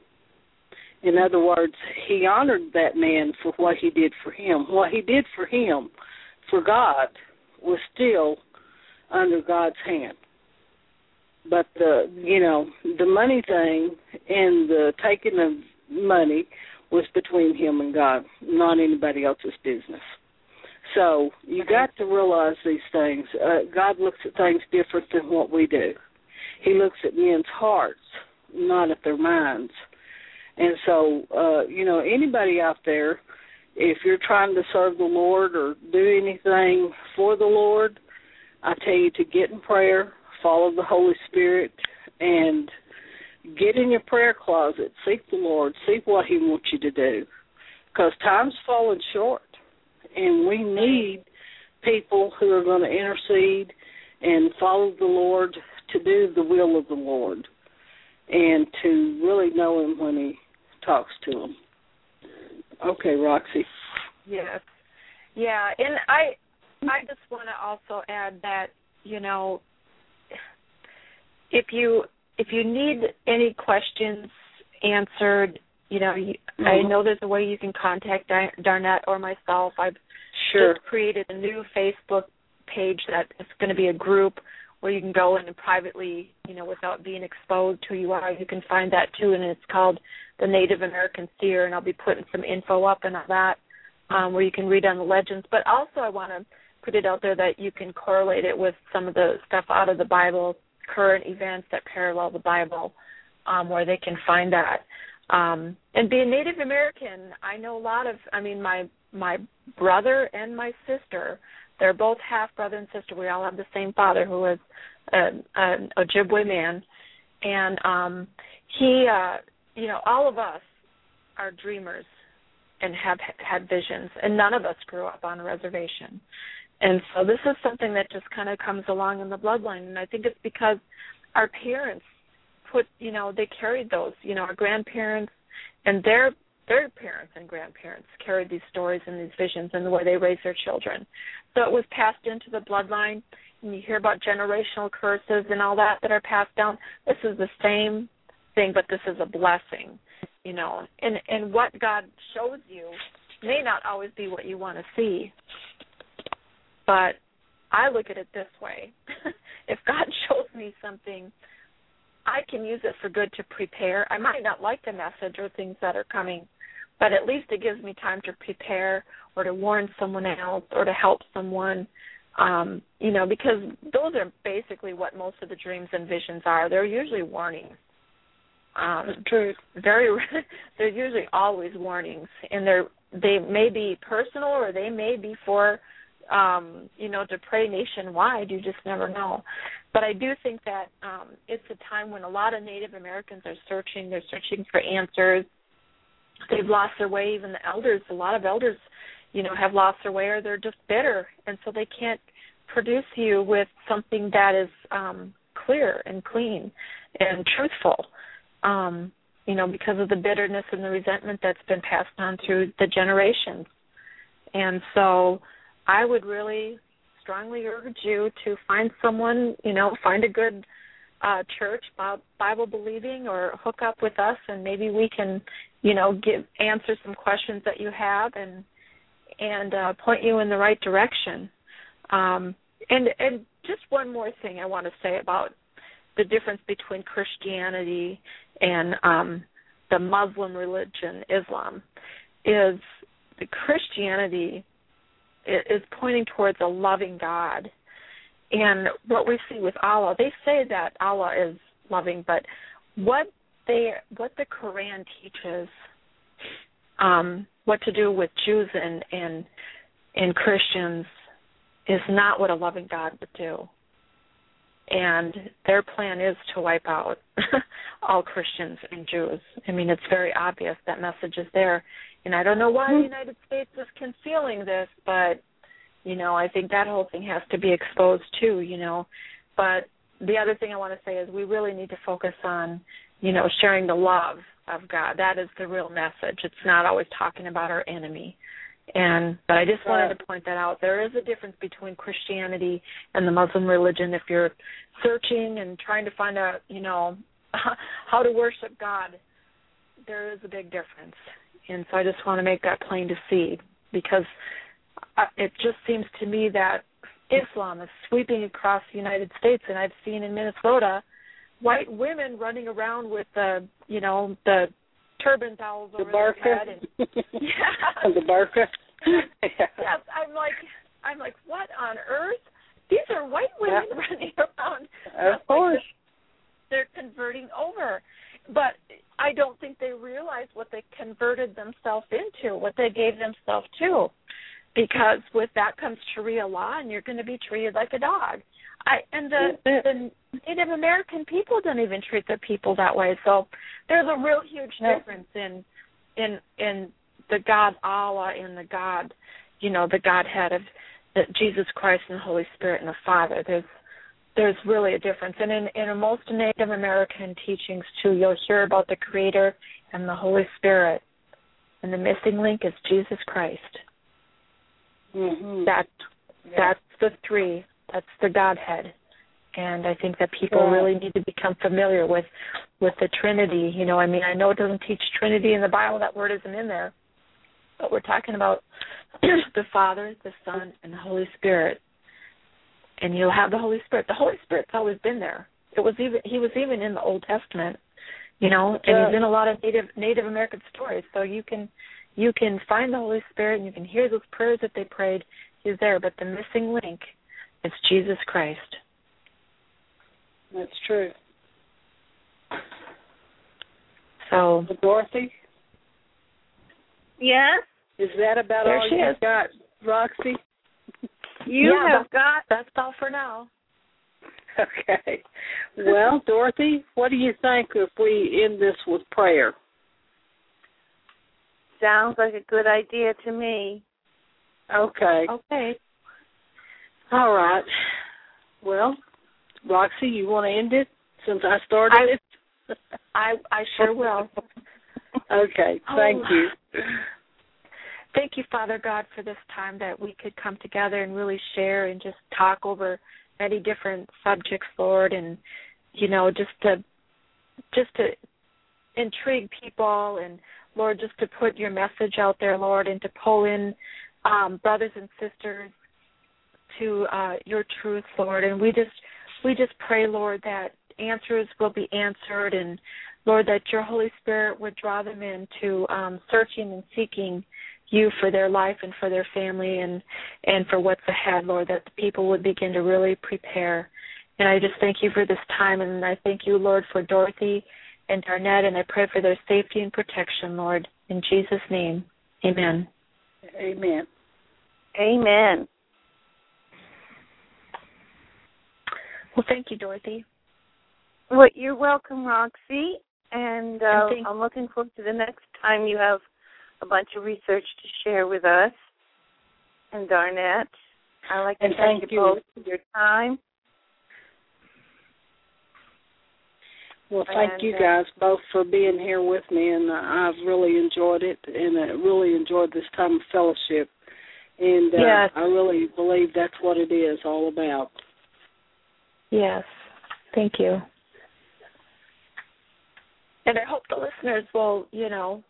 Speaker 3: In other words, he honored that man for what he did for him. What he did for him, for God, was still under God's hand. But the, you know, the money thing and the taking of money was between him and God, not anybody else's business. So you got to realize these things. Uh, God looks at things different than what we do. He looks at men's hearts, not at their minds. And so, uh, you know, anybody out there, if you're trying to serve the Lord or do anything for the Lord, I tell you to get in prayer, follow the Holy Spirit, and get in your prayer closet. Seek the Lord. See what he wants you to do. Because time's falling short, and we need people who are going to intercede and follow the Lord to do the will of the Lord and to really know him when he talks to them. Okay, Roxy.
Speaker 4: Yes. Yeah, and I I just want to also add that, you know, if you if you need any questions answered, you know, you, mm-hmm. I know there's a way you can contact Dar- Darnette or myself. I've
Speaker 3: sure.
Speaker 4: just created a new Facebook page that is going to be a group where you can go in and privately, you know, without being exposed to who you are. You can find that too, and it's called the Native American Seer, and I'll be putting some info up and all that um, where you can read on the legends. But also I want to put it out there that you can correlate it with some of the stuff out of the Bible, current events that parallel the Bible, um, where they can find that. Um, and being Native American, I know a lot of, I mean, my my brother and my sister, they're both half brother and sister. We all have the same father, who was a, a Ojibwe man. And um, he, uh, you know, all of us are dreamers and have had visions, and none of us grew up on a reservation. And so this is something that just kind of comes along in the bloodline. And I think it's because our parents put, you know, they carried those, you know, our grandparents and their their parents and grandparents carried these stories and these visions and the way they raised their children. So it was passed into the bloodline, and you hear about generational curses and all that that are passed down. This is the same thing, but this is a blessing, you know. And, and what God shows you may not always be what you want to see, but I look at it this way. If God shows me something, I can use it for good to prepare. I might not like the message or things that are coming, but at least it gives me time to prepare or to warn someone else or to help someone, um, you know, because those are basically what most of the dreams and visions are. They're usually warnings. Um,
Speaker 3: True.
Speaker 4: Very, they're usually always warnings, and they're they may be personal or they may be for um, you know, to pray nationwide. You just never know. But I do think that um, it's a time when a lot of Native Americans are searching. They're searching for answers. They've lost their way. Even the elders, a lot of elders, you know, have lost their way, or they're just bitter, and so they can't produce you with something that is um, clear and clean and truthful, um, you know, because of the bitterness and the resentment that's been passed on through the generations. And so I would really strongly urge you to find someone, you know, find a good uh, church, Bible-believing, or hook up with us, and maybe we can, you know, give answer some questions that you have and and uh, point you in the right direction. Um, and and just one more thing I want to say about the difference between Christianity and um, the Muslim religion, Islam, is the Christianity is pointing towards a loving God. And what we see with Allah, they say that Allah is loving, but what they what the Quran teaches, um, what to do with Jews and, and and Christians, is not what a loving God would do. And their plan is to wipe out all Christians and Jews. I mean, it's very obvious that message is there. And I don't know why the United States is concealing this, but, you know, I think that whole thing has to be exposed too, you know. But the other thing I want to say is we really need to focus on, you know, sharing the love of God. That is the real message. It's not always talking about our enemy. And but I just wanted to point that out. There is a difference between Christianity and the Muslim religion. If you're searching and trying to find out, you know, how to worship God, there is a big difference. And so I just want to make that plain to see, because it just seems to me that Islam is sweeping across the United States, and I've seen in Minnesota white women running around with the, you know, the turban towels over their head. And, yeah.
Speaker 3: The burqa.
Speaker 4: Yes, I'm like, I'm like, what on earth? These are white women yeah. running around.
Speaker 3: Of course.
Speaker 4: Like they're converting over. But I don't think they realize what they converted themselves into, what they gave themselves to. Because with that comes Sharia law, and you're going to be treated like a dog. I and the, the Native American people don't even treat their people that way. So there's a real huge difference in in in the God Allah and the God, you know, the Godhead of the Jesus Christ and the Holy Spirit and the Father. There's there's really a difference. And in, in most Native American teachings too, you'll hear about the Creator and the Holy Spirit. And the missing link is Jesus Christ.
Speaker 3: Mm-hmm.
Speaker 4: That yeah. That's the three. That's the Godhead. And I think that people yeah. really need to become familiar with, with the Trinity. You know, I mean, I know it doesn't teach Trinity in the Bible. That word isn't in there. But we're talking about the Father, the Son, and the Holy Spirit. And you'll have the Holy Spirit. The Holy Spirit's always been there. It was even He was even in the Old Testament, you know, and yeah. He's in a lot of Native Native American stories. So you can you can find the Holy Spirit and you can hear those prayers that they prayed. He's there. But the missing link is Jesus Christ.
Speaker 3: That's true.
Speaker 4: So,
Speaker 3: Dorothy?
Speaker 2: Yes?
Speaker 3: Is that about
Speaker 4: there
Speaker 3: all
Speaker 4: she
Speaker 3: you've
Speaker 4: is.
Speaker 3: got, Roxy?
Speaker 2: You
Speaker 4: yeah,
Speaker 2: have got...
Speaker 4: That's all for now.
Speaker 3: Okay. Well, Dorothy, what do you think if we end this with prayer?
Speaker 2: Sounds like a good idea to me.
Speaker 3: Okay.
Speaker 4: Okay.
Speaker 3: All right. Well, Roxy, you want to end it since I started
Speaker 4: I,
Speaker 3: it?
Speaker 4: I I sure will.
Speaker 3: Okay. Thank
Speaker 4: oh.
Speaker 3: you.
Speaker 4: Thank you, Father God, for this time that we could come together and really share and just talk over many different subjects, Lord, and, you know, just to just to intrigue people and, Lord, just to put your message out there, Lord, and to pull in um, brothers and sisters to uh, your truth, Lord. And we just we just pray, Lord, that answers will be answered, and, Lord, that your Holy Spirit would draw them into um, searching and seeking you for their life and for their family and, and for what's ahead, Lord, that the people would begin to really prepare. And I just thank you for this time, and I thank you, Lord, for Dorothy and Darnett, and I pray for their safety and protection, Lord. In Jesus' name, amen.
Speaker 3: Amen.
Speaker 2: Amen.
Speaker 4: Well, thank you, Dorothy.
Speaker 2: Well, you're welcome, Roxy. And, uh,
Speaker 4: and
Speaker 2: I'm looking forward to the next time you have a bunch of research to share with us. And Darnette, I'd like to
Speaker 3: and
Speaker 2: thank,
Speaker 3: thank
Speaker 2: you both for your time.
Speaker 3: Well, thank
Speaker 2: and,
Speaker 3: you
Speaker 2: uh,
Speaker 3: guys both for being here with me, and uh, I've really enjoyed it, and I really enjoyed this time of fellowship. And uh,
Speaker 4: yes.
Speaker 3: I really believe that's what it is all about.
Speaker 4: Yes, thank you. And I hope the listeners will, you know,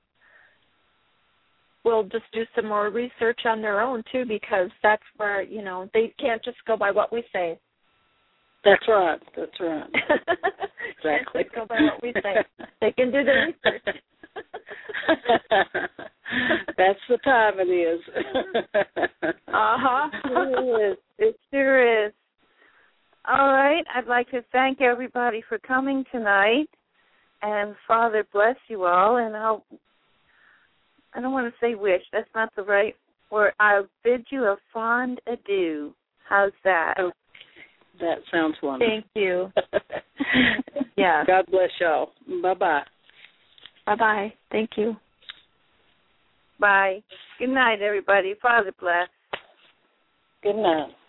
Speaker 4: will just do some more research on their own, too, because that's where, you know, they can't just go by what we say.
Speaker 3: That's right. That's right. Exactly.
Speaker 4: Can't just go by what we say. They can do the research.
Speaker 3: That's the time it is.
Speaker 4: Uh-huh.
Speaker 2: It is. It sure is. All right. I'd like to thank everybody for coming tonight. And Father bless you all. And I'll, I don't want to say wish. That's not the right word. I'll bid you a fond adieu. How's that?
Speaker 3: Oh, that sounds wonderful.
Speaker 4: Thank you. Yeah.
Speaker 3: God bless y'all. Bye-bye.
Speaker 4: Bye-bye. Thank you.
Speaker 2: Bye. Good night, everybody. Father bless.
Speaker 3: Good night.